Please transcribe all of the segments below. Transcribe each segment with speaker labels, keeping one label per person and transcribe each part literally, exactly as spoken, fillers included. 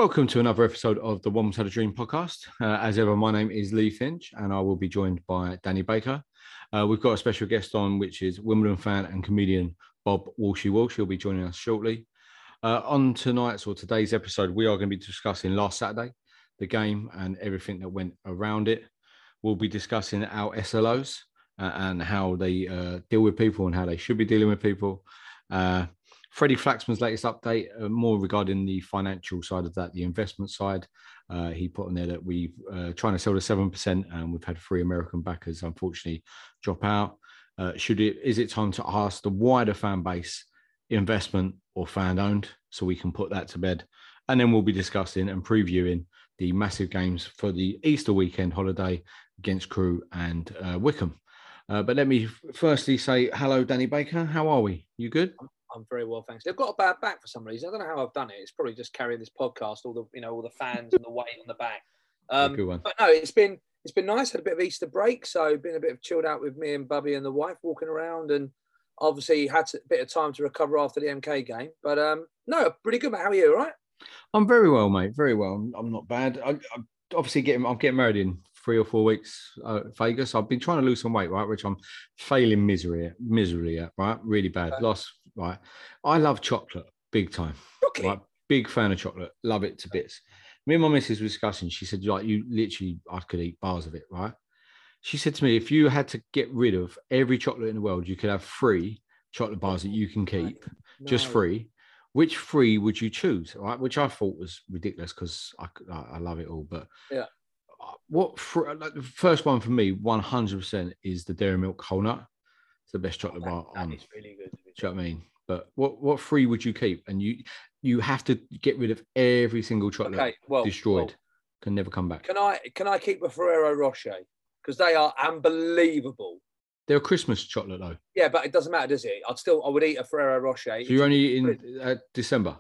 Speaker 1: Welcome to another episode of the One Had a Dream podcast. Uh, as ever, my name is Lee Finch and I will be joined by Danny Baker. Uh, we've got a special guest on, which is Wimbledon fan and comedian Bob Walshy Walsh. He'll be joining us shortly. Uh, on tonight's or today's episode, we are going to be discussing last Saturday, the game and everything that went around it. We'll be discussing our S L Os uh, and how they uh, deal with people and how they should be dealing with people. Uh, Freddie Flaxman's latest update, uh, more regarding the financial side of that, the investment side. Uh, he put on there that we're uh, trying to sell to seven percent and we've had three American backers, unfortunately, drop out. Uh, should it, is it time to ask the wider fan base, investment or fan owned, so we can put that to bed? And then we'll be discussing and previewing the massive games for the Easter weekend holiday against Crewe and uh, Wycombe. Uh, but let me firstly say hello, Danny Baker. How are we? You good?
Speaker 2: I'm very well, thanks. They've got a bad back for some reason. I don't know how I've done it. It's probably just carrying this podcast, all the you know, all the fans and the weight on the back. Um,
Speaker 1: good one.
Speaker 2: But no, it's been it's been nice. Had a bit of Easter break, so been a bit of chilled out with me and Bubby and the wife walking around, and obviously had a bit of time to recover after the M K game. But um, no, pretty good, mate. How are you? All right?
Speaker 1: I'm very well, mate. Very well. I'm, I'm not bad. I, I'm obviously getting. I'm getting married in three or four weeks, uh, Vegas. I've been trying to lose some weight, right, which I'm failing misery, miserably at, right, really bad. Okay. Lost, right. I love chocolate, big time.
Speaker 2: Okay.
Speaker 1: Right? Big fan of chocolate, love it to bits. Me and my missus were discussing. She said, like, you literally, I could eat bars of it, right? She said to me, if you had to get rid of every chocolate in the world, you could have three chocolate bars that you can keep, no. just free. Which three would you choose, right? Which I thought was ridiculous because I, I love it all, but
Speaker 2: yeah.
Speaker 1: What for, like the first one for me, one hundred percent is the Dairy Milk Whole Nut. It's the best chocolate
Speaker 2: oh, that,
Speaker 1: bar
Speaker 2: that
Speaker 1: on.
Speaker 2: It's really good.
Speaker 1: Do you know what I mean? But what what three would you keep? And you you have to get rid of every single chocolate.
Speaker 2: Okay, well,
Speaker 1: destroyed.
Speaker 2: Well,
Speaker 1: can never come back.
Speaker 2: Can I can I keep the Ferrero Rocher? Because they are unbelievable.
Speaker 1: They're a Christmas chocolate though.
Speaker 2: Yeah, but it doesn't matter, does it? I'd still I would eat a Ferrero Rocher.
Speaker 1: So you're only in uh, December.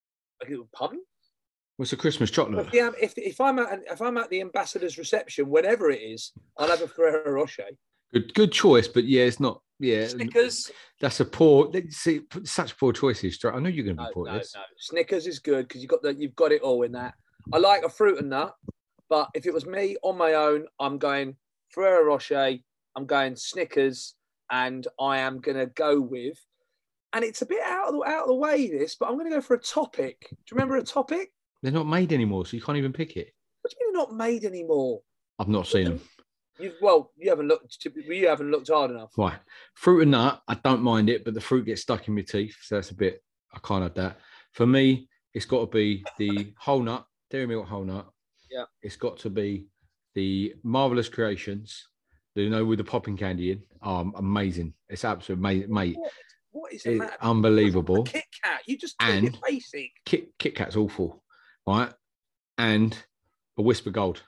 Speaker 2: Pardon?
Speaker 1: What's a Christmas chocolate?
Speaker 2: If, yeah, if if I'm at if I'm at the ambassador's reception, whenever it is, I'll have a Ferrero Rocher.
Speaker 1: Good, good choice, but yeah, it's not. Yeah,
Speaker 2: Snickers.
Speaker 1: That's a poor. See, such poor choices. I know you're going to be
Speaker 2: no,
Speaker 1: poor.
Speaker 2: No,
Speaker 1: this.
Speaker 2: no. Snickers is good because you got the you've got it all in that. I like a fruit and nut, but if it was me on my own, I'm going Ferrero Rocher. I'm going Snickers, and I am going to go with. And it's a bit out of the out of the way this, but I'm going to go for a Topic. Do you remember a Topic?
Speaker 1: They're not made anymore, so you can't even pick it.
Speaker 2: What do you mean they're not made anymore?
Speaker 1: I've not seen them.
Speaker 2: You've, well, you haven't looked. You haven't looked hard enough.
Speaker 1: Right, fruit and nut. I don't mind it, but the fruit gets stuck in my teeth, so that's a bit. I can't have that. For me, it's got to be the whole nut, Dairy Milk Whole Nut.
Speaker 2: Yeah. It's
Speaker 1: got to be the Marvelous Creations. You know, with the popping candy in. Oh, amazing! It's absolutely amazing, mate.
Speaker 2: What, what is it?
Speaker 1: Unbelievable.
Speaker 2: Kit Kat. You just
Speaker 1: and
Speaker 2: it basic.
Speaker 1: Kit Kit Kat's awful. Right, and a Whisper Gold.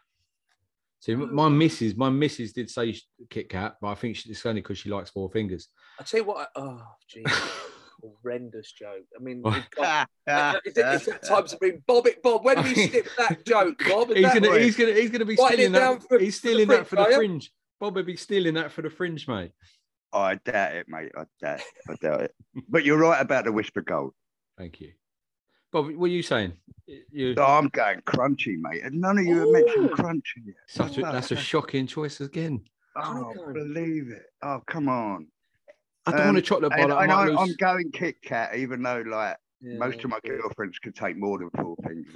Speaker 1: See, my missus, my missus did say Kit Kat, but I think it's only because she likes Four Fingers.
Speaker 2: I tell you what, I, oh, geez, horrendous joke. I mean, got, is, it, is it time to bring Bob? It Bob, when do we skip that joke, Bob?
Speaker 1: He's gonna, he's gonna, he's gonna be stealing that. For, he's stealing that for the
Speaker 2: fringe,
Speaker 1: fringe. Bob would be stealing that for the fringe, mate.
Speaker 3: Oh, I doubt it, mate. I doubt, I doubt it. But you're right about the Whisper Gold.
Speaker 1: Thank you. Bob, what are you saying? You...
Speaker 3: Oh, I'm going crunchy, mate. And none of you have mentioned crunchy yet.
Speaker 1: Such a, that's a shocking choice again.
Speaker 3: Oh, believe it. Oh, come on.
Speaker 1: I don't um, want a chocolate bar.
Speaker 3: And,
Speaker 1: I
Speaker 3: and I,
Speaker 1: lose...
Speaker 3: I'm going Kit Kat, even though, like, yeah, most of my girlfriends could take more than Four Fingers.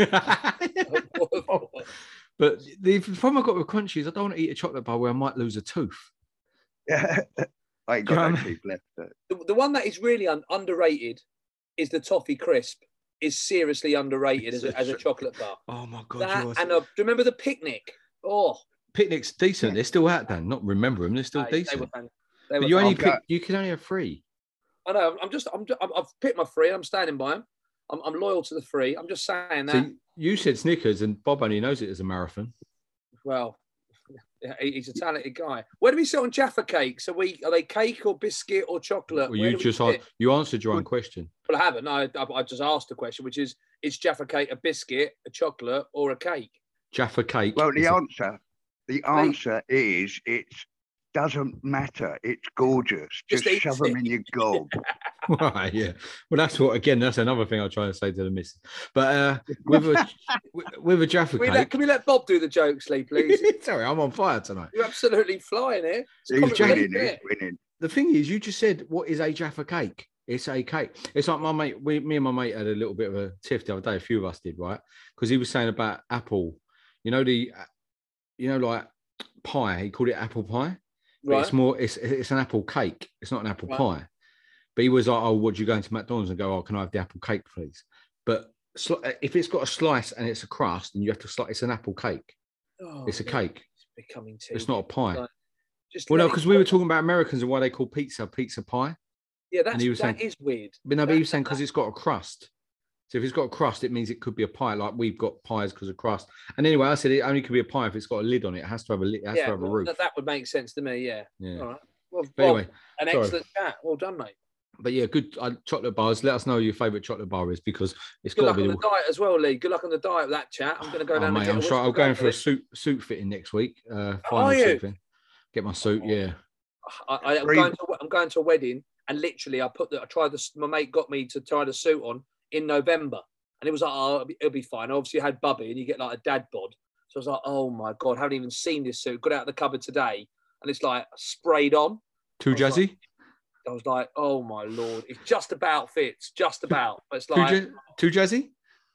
Speaker 1: But the problem I've got with crunchy is I don't want to eat a chocolate bar where I might lose a tooth.
Speaker 3: Yeah. I ain't got no teeth left.
Speaker 2: The, the one that is really un- underrated is the Toffee Crisp. Is seriously underrated as a, as a chocolate bar.
Speaker 1: Oh my god!
Speaker 2: That, and a, do you remember the Picnic? Oh,
Speaker 1: Picnic's decent. Yeah. They're still out there. Not remember them. They're still no, decent. They were, they were but you only pick, you can only have three.
Speaker 2: I know. I'm just. I'm. I've picked my three. I'm standing by them. I'm, I'm loyal to the three. I'm just saying that.
Speaker 1: So you said Snickers, and Bob only knows it as a marathon.
Speaker 2: Well, he's a talented guy. Where do we sit on Jaffa cakes? Are we? Are they cake or biscuit or chocolate?
Speaker 1: Well, you just we you answered your own question.
Speaker 2: Well, I haven't. No, I, I just asked the question, which is: is Jaffa cake a biscuit, a chocolate, or a cake?
Speaker 1: Jaffa cake.
Speaker 3: Well, the answer, a... the answer is it's doesn't matter. It's gorgeous. Just,
Speaker 2: Just eat
Speaker 3: shove them
Speaker 2: it.
Speaker 3: in your gob.
Speaker 1: Right, yeah. Well, that's what, again, that's another thing I try to say to the missus. But uh, with a with a Jaffa
Speaker 2: Can we,
Speaker 1: cake.
Speaker 2: let, can we let Bob do the jokes, Lee, please?
Speaker 1: Sorry, I'm on fire tonight.
Speaker 2: You're absolutely flying here. It's
Speaker 3: He's
Speaker 2: comic
Speaker 3: winning.
Speaker 2: relief,
Speaker 3: He's
Speaker 2: isn't it?
Speaker 3: winning.
Speaker 1: The thing is, you just said, what is a Jaffa cake? It's a cake. It's like my mate, we, me and my mate had a little bit of a tiff the other day. A few of us did, right? Because he was saying about apple, you know, the, you know, like pie, he called it apple pie. But
Speaker 2: Right.
Speaker 1: it's more, it's it's an apple cake. It's not an apple
Speaker 2: Right.
Speaker 1: pie. But he was like, oh, would you go into McDonald's and go, oh, can I have the apple cake, please? But sli- if it's got a slice and it's a crust and you have to slice, it's an apple cake.
Speaker 2: Oh,
Speaker 1: It's a
Speaker 2: God,
Speaker 1: cake.
Speaker 2: It's becoming too.
Speaker 1: It's not a pie.
Speaker 2: Like, just
Speaker 1: Well, no,
Speaker 2: let it
Speaker 1: because we
Speaker 2: go.
Speaker 1: were talking about Americans and why they call pizza pizza pie.
Speaker 2: Yeah, that's
Speaker 1: and he was
Speaker 2: that
Speaker 1: saying-
Speaker 2: is weird.
Speaker 1: But no, but
Speaker 2: That-
Speaker 1: he was saying because it's got a crust. So if it's got a crust, it means it could be a pie. Like we've got pies because of crust. And anyway, I said it only could be a pie if it's got a lid on it. It has to have a lid. It has
Speaker 2: yeah,
Speaker 1: to have a
Speaker 2: well,
Speaker 1: roof.
Speaker 2: that, that would make sense to me. Yeah.
Speaker 1: Yeah.
Speaker 2: All right. Well,
Speaker 1: But
Speaker 2: well,
Speaker 1: anyway,
Speaker 2: an
Speaker 1: sorry.
Speaker 2: excellent chat. Well done, mate.
Speaker 1: but yeah, good uh, chocolate bars. Let us know your favourite chocolate bar is because it's
Speaker 2: Good
Speaker 1: got
Speaker 2: luck
Speaker 1: to
Speaker 2: on
Speaker 1: be.
Speaker 2: the diet as well, Lee. Good luck on the diet with that chat. I'm going to go
Speaker 1: Oh,
Speaker 2: down
Speaker 1: mate,
Speaker 2: and get
Speaker 1: I'm
Speaker 2: a
Speaker 1: sure I'm
Speaker 2: Worcester
Speaker 1: going for a
Speaker 2: Gunner.
Speaker 1: suit suit fitting next week. Uh,
Speaker 2: Are
Speaker 1: final
Speaker 2: you?
Speaker 1: suit fitting. Get my suit. Yeah.
Speaker 2: I, I, I'm
Speaker 3: Three-
Speaker 2: going to I'm going to a wedding, and literally I put the I tried the my mate got me to try the suit on in November, and it was like, oh, it'll be, it'll be fine. Obviously, I had Bubby, and you get like a dad bod. So I was like, oh my god, haven't even seen this suit. Got it out of the cupboard today, and it's like sprayed on.
Speaker 1: Too
Speaker 2: I was like-
Speaker 1: jazzy.
Speaker 2: I was like, oh my lord, it just about fits, just about. But it's
Speaker 1: Too,
Speaker 2: like,
Speaker 1: ja- too jazzy.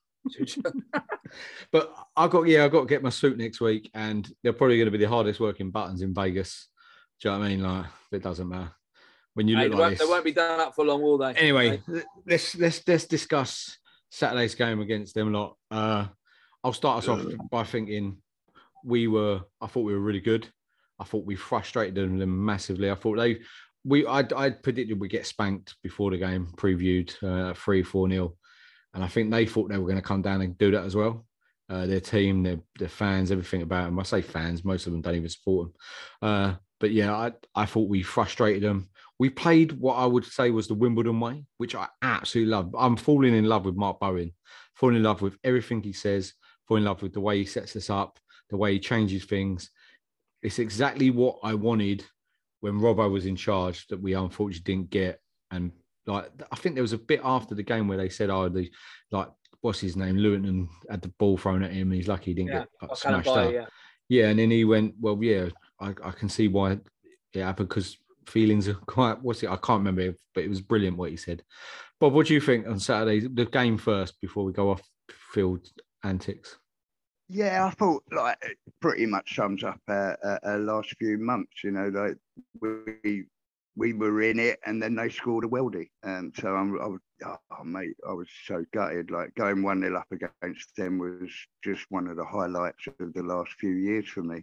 Speaker 1: But I got yeah, I got to get my suit next week, and they're probably going to be the hardest working buttons in Vegas. Do you know what I mean? Like it doesn't matter when you
Speaker 2: Hey,
Speaker 1: look
Speaker 2: they,
Speaker 1: like
Speaker 2: won't,
Speaker 1: this.
Speaker 2: they won't be done up for long, will they?
Speaker 1: Anyway, let's let's let's discuss Saturday's game against them lot. Uh, I'll start us off by thinking we were. I thought we were really good. I thought we frustrated them massively. I thought they. We I I predicted we'd get spanked before the game previewed uh, three four nil, and I think they thought they were going to come down and do that as well. Uh, their team, their their fans, everything about them. I say fans, most of them don't even support them. Uh, but yeah, I I thought we frustrated them. We played what I would say was the Wimbledon way, which I absolutely love. I'm falling in love with Mark Bowen, falling in love with everything he says, falling in love with the way he sets us up, the way he changes things. It's exactly what I wanted when Robbo was in charge that we unfortunately didn't get. And like, I think there was a bit after the game where they said, oh, the, like, what's his name? Lewington had the ball thrown at him. And he's lucky he didn't
Speaker 2: Yeah,
Speaker 1: get like,
Speaker 2: I kind of
Speaker 1: smashed
Speaker 2: buy
Speaker 1: up.
Speaker 2: it, yeah.
Speaker 1: Yeah, and then he went, well, yeah, I, I can see why it happened because feelings are quite, what's it? I can't remember, but it was brilliant what he said. Bob, what do you think on Saturday? The game first before we go off field antics.
Speaker 3: Yeah, I thought like it pretty much sums up our, our, our last few months. You know, like we we were in it, and then they scored a weldy. Um, so I'm, I was, oh mate, I was so gutted. Like going one nil up against them was just one of the highlights of the last few years for me.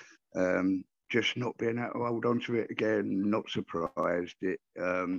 Speaker 3: Um, just not being able to hold on to it again, not surprised. It um,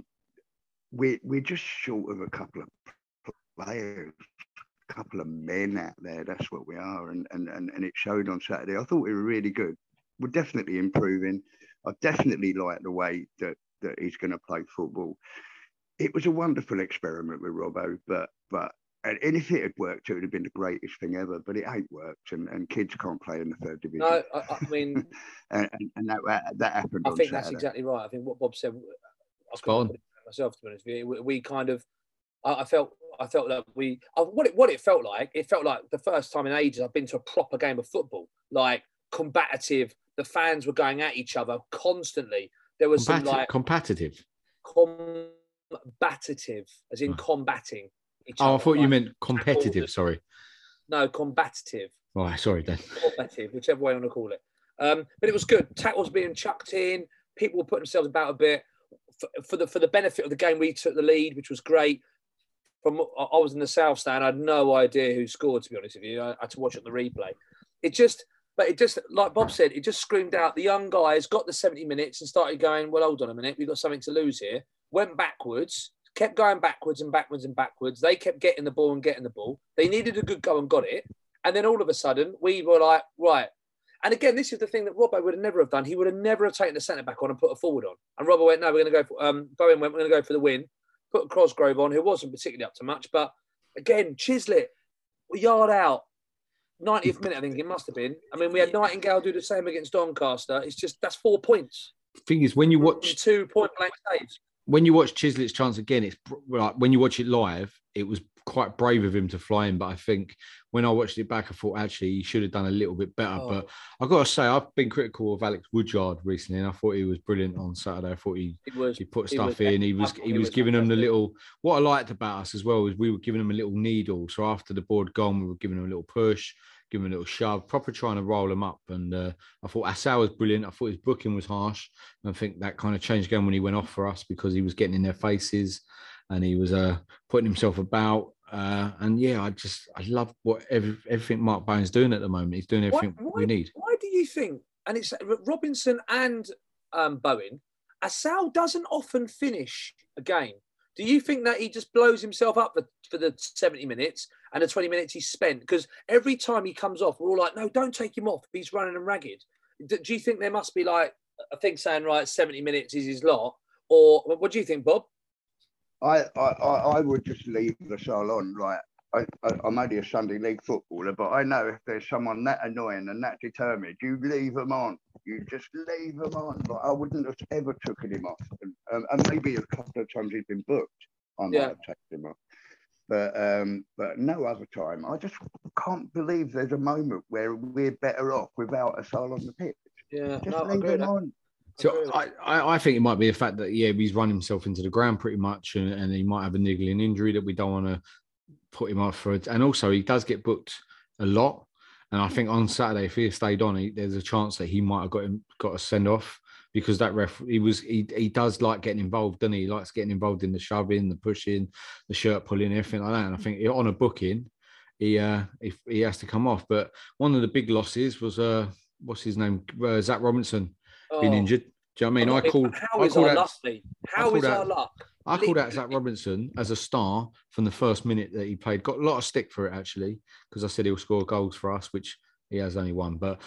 Speaker 3: we we're just short of a couple of players. Couple of men out there, that's what we are, and, and and and it showed on Saturday. I thought we were really good. We're definitely improving. I definitely like the way that that he's going to play football. It was a wonderful experiment with Robbo, but but and, and if it had worked, it would have been the greatest thing ever. But it ain't worked, and, and kids can't play in the third division.
Speaker 2: No, I, I mean,
Speaker 3: and, and, and that that happened.
Speaker 2: I
Speaker 3: on
Speaker 2: think
Speaker 3: Saturday.
Speaker 2: that's exactly right. I think what Bob said, I
Speaker 1: Spot on.
Speaker 2: couldn't put it myself, to be honest with you. We, we kind of, I, I felt, I felt that we, I, what it, what it felt like, it felt like the first time in ages I've been to a proper game of football, like combative. The fans were going at each other constantly. There was
Speaker 1: Combat-
Speaker 2: some like
Speaker 1: competitive.
Speaker 2: combative, as in
Speaker 1: Oh.
Speaker 2: combating each
Speaker 1: Oh,
Speaker 2: other.
Speaker 1: I thought you
Speaker 2: like-
Speaker 1: meant competitive. Sorry.
Speaker 2: No, combative.
Speaker 1: Right, sorry, Dan.
Speaker 2: Combative, whichever way you want to call it. Um, but it was good. Tackles being chucked in. People were putting themselves about a bit. For, for the for the benefit of the game, we took the lead, which was great. From I was in the south stand, I had no idea who scored. To be honest with you, I had to watch it on the replay. It just, but it just, like Bob said, it just screamed out. The young guys got the seventy minutes and started going, well, hold on a minute, we've got something to lose here. Went backwards, kept going backwards and backwards and backwards. They kept getting the ball and getting the ball. They needed a good go and got it. And then all of a sudden, we were like, right. And again, this is the thing that Robbo would have never have done. He would have never have taken the centre back on and put a forward on. And Robbo went, no, we're going to go for, um, Bowen went, we're going to go for the win. Put Cosgrove on, who wasn't particularly up to much. But again, Chislett, a yard out, ninetieth minute, I think it must have been. I mean, we had Nightingale do the same against Doncaster. It's just, that's four points.
Speaker 1: thing is, when you watch
Speaker 2: two point blank saves.
Speaker 1: When you watch Chislett's chance again, it's like when you watch it live, it was quite brave of him to fly in. But I think when I watched it back, I thought actually he should have done a little bit better.
Speaker 2: Oh.
Speaker 1: But I've got to say, I've been critical of Alex Woodyard recently, and I thought he was brilliant on Saturday. I thought he
Speaker 2: He was.
Speaker 1: he put
Speaker 2: he
Speaker 1: stuff
Speaker 2: was-
Speaker 1: in. He was
Speaker 2: I thought
Speaker 1: he
Speaker 2: he
Speaker 1: was
Speaker 2: was
Speaker 1: giving them the
Speaker 2: fantastic.
Speaker 1: little. What I liked about us as well was we were giving them a little needle. So after the board gone, we were giving them a little push, giving them a little shove, proper trying to roll them up. And uh, I thought Assau was brilliant. I thought his booking was harsh. And I think that kind of changed again when he went off for us because he was getting in their faces and he was uh, putting himself about. Uh, and yeah, I just I love what every, everything Mark Bowen's doing at the moment. He's doing everything
Speaker 2: why,
Speaker 1: we need.
Speaker 2: Why do you think? And it's Robinson and um, Bowen. Assau doesn't often finish a game. Do you think that he just blows himself up for, for the seventy minutes and the twenty minutes he's spent? Because every time he comes off, we're all like, no, don't take him off. He's running and ragged. Do, do you think there must be like a thing saying, right, seventy minutes is his lot? Or what do you think, Bob?
Speaker 3: I, I, I I would just leave the show on. Right, I, I, I'm only a Sunday league footballer, but I know if there's someone that annoying and that determined, you leave them on. You just leave them on. Like, I wouldn't have ever taken him off. And, um, and maybe a couple of times he's been booked, I might
Speaker 2: Yeah.
Speaker 3: have taken him off. But um, but no other time. I just can't believe there's a moment where we're better off without Assau on the pitch.
Speaker 2: Yeah,
Speaker 3: Just
Speaker 2: no, I
Speaker 3: leave
Speaker 2: agree with
Speaker 3: him
Speaker 2: that.
Speaker 3: on.
Speaker 1: So I, I, I think it might be the fact that, yeah, he's run himself into the ground pretty much and, and he might have a niggling injury that we don't want to put him off for. It. And also he does get booked a lot. And I think on Saturday, if he had stayed on, he, there's a chance that he might have got him got a send off because that ref, he was he he does like getting involved, doesn't he? He likes getting involved in the shoving, the pushing, the shirt pulling, everything like that. And I think on a booking, he uh if he has to come off. But one of the big losses was uh what's his name? Uh, Zach Robinson being
Speaker 2: Oh.
Speaker 1: injured. Do you know what I mean? I called
Speaker 2: How
Speaker 1: I
Speaker 2: is
Speaker 1: called
Speaker 2: our
Speaker 1: out,
Speaker 2: luck, Lee? How
Speaker 1: called
Speaker 2: is
Speaker 1: out-
Speaker 2: our luck?
Speaker 1: I called out Zach
Speaker 2: Literally.
Speaker 1: Robinson as a star from the first minute that he played. Got a lot of stick for it, actually, because I said he'll score goals for us, which he has only one. But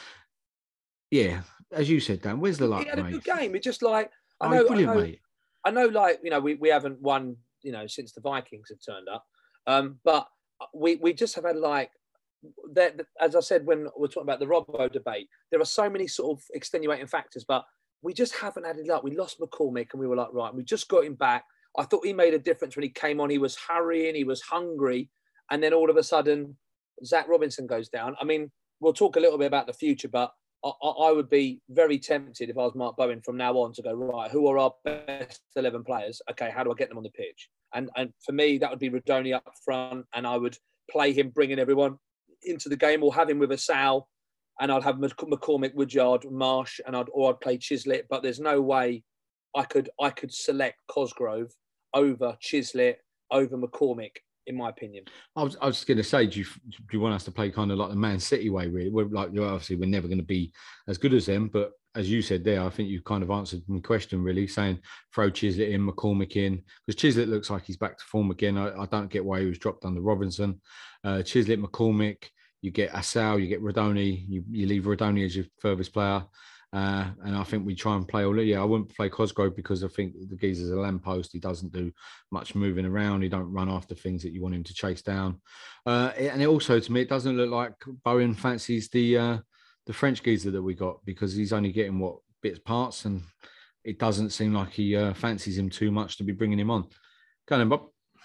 Speaker 1: yeah, as you said, Dan, where's the luck,
Speaker 2: He had a
Speaker 1: mate?
Speaker 2: good game. It's just like I
Speaker 1: Oh,
Speaker 2: know,
Speaker 1: brilliant,
Speaker 2: I know,
Speaker 1: mate.
Speaker 2: I know, like you know, we, we haven't won, you know, since the Vikings have turned up. Um, but we we just have had like that. As I said when we're talking about the Robbo debate, there are so many sort of extenuating factors, but we just haven't had it luck. We lost McCormick, and we were like, right, we just got him back. I thought he made a difference when he came on. He was hurrying, he was hungry, and then all of a sudden, Zach Robinson goes down. I mean, we'll talk a little bit about the future, but I, I would be very tempted if I was Mark Bowen from now on to go, right, who are our best eleven players? Okay, how do I get them on the pitch? And and for me, that would be Radoni up front, and I would play him bringing everyone into the game or have him with a Sal, and I'd have McCormick, Woodyard, Marsh, and I'd or I'd play Chislett. But there's no way I could I could select Cosgrove over Chislett, over McCormick, in my opinion.
Speaker 1: I was, I was going to say, do you, do you want us to play kind of like the Man City way, really? We're like, obviously, we're never going to be as good as them, but as you said there, I think you kind of answered my question, really, saying throw Chislett in, McCormick in, because Chislett looks like he's back to form again. I, I don't get why he was dropped under Robinson. Uh, Chislett, McCormick, you get Assau, you get Radoni, you, you leave Radoni as your furthest player. Uh, and I think we try and play all. Yeah, I wouldn't play Cosgrove because I think the geezer's a lamppost. He doesn't do much moving around. He don't run after things that you want him to chase down. Uh, and it also, to me, it doesn't look like Bowen fancies the uh, the French geezer that we got because he's only getting what bits parts, and it doesn't seem like he uh, fancies him too much to be bringing him on. Go on, Bob.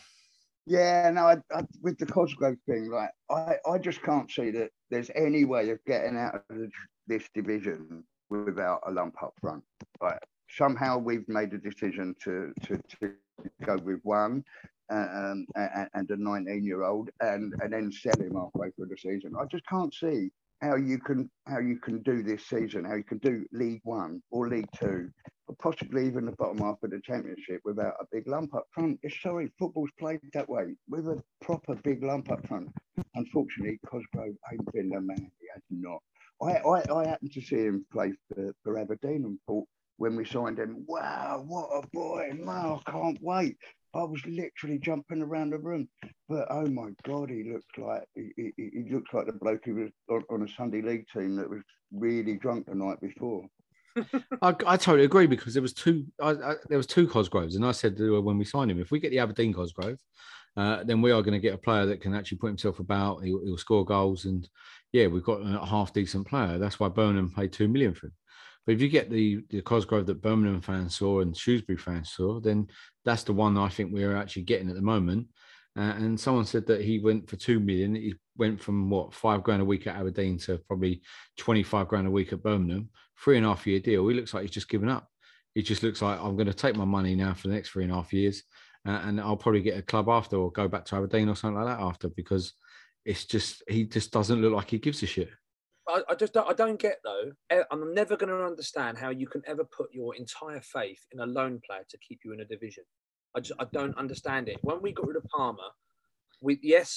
Speaker 3: Yeah, no, I, I, with the Cosgrove thing, like I, I just can't see that there's any way of getting out of the, this division without a lump up front. Like somehow we've made a decision to to, to go with one um, and, and a nineteen-year-old and and then sell him halfway through the season. I just can't see how you can how you can do this season, how you can do League One or League Two, or possibly even the bottom half of the Championship without a big lump up front. It's sorry, football's played that way with a proper big lump up front. Unfortunately, Cosgrove ain't been the man. He has not. I, I, I happened to see him play for, for Aberdeen and thought when we signed him, wow, what a boy, wow, I can't wait. I was literally jumping around the room. But oh my God, he looked like he, he, he looked like the bloke who was on, on a Sunday league team that was really drunk the night before.
Speaker 1: I, I totally agree because there was two I, I, there was two Cosgroves, and I said when we signed him, if we get the Aberdeen Cosgrove, uh, then we are going to get a player that can actually put himself about. He'll, he'll score goals, and yeah, we've got a half decent player. That's why Burnham paid two million for him. But if you get the the Cosgrove that Birmingham fans saw and Shrewsbury fans saw, then that's the one I think we're actually getting at the moment. Uh, and someone said that he went for two million. He went from what five grand a week at Aberdeen to probably twenty-five grand a week at Birmingham. Three and a half year deal. He looks like he's just given up. He just looks like I'm going to take my money now for the next three and a half years, uh, and I'll probably get a club after or go back to Aberdeen or something like that after, because it's just he just doesn't look like he gives a shit.
Speaker 2: I, I just don't, I don't get though. I'm never going to understand how you can ever put your entire faith in a loan player to keep you in a division. I just I don't understand it. When we got rid of Palmer, we yes,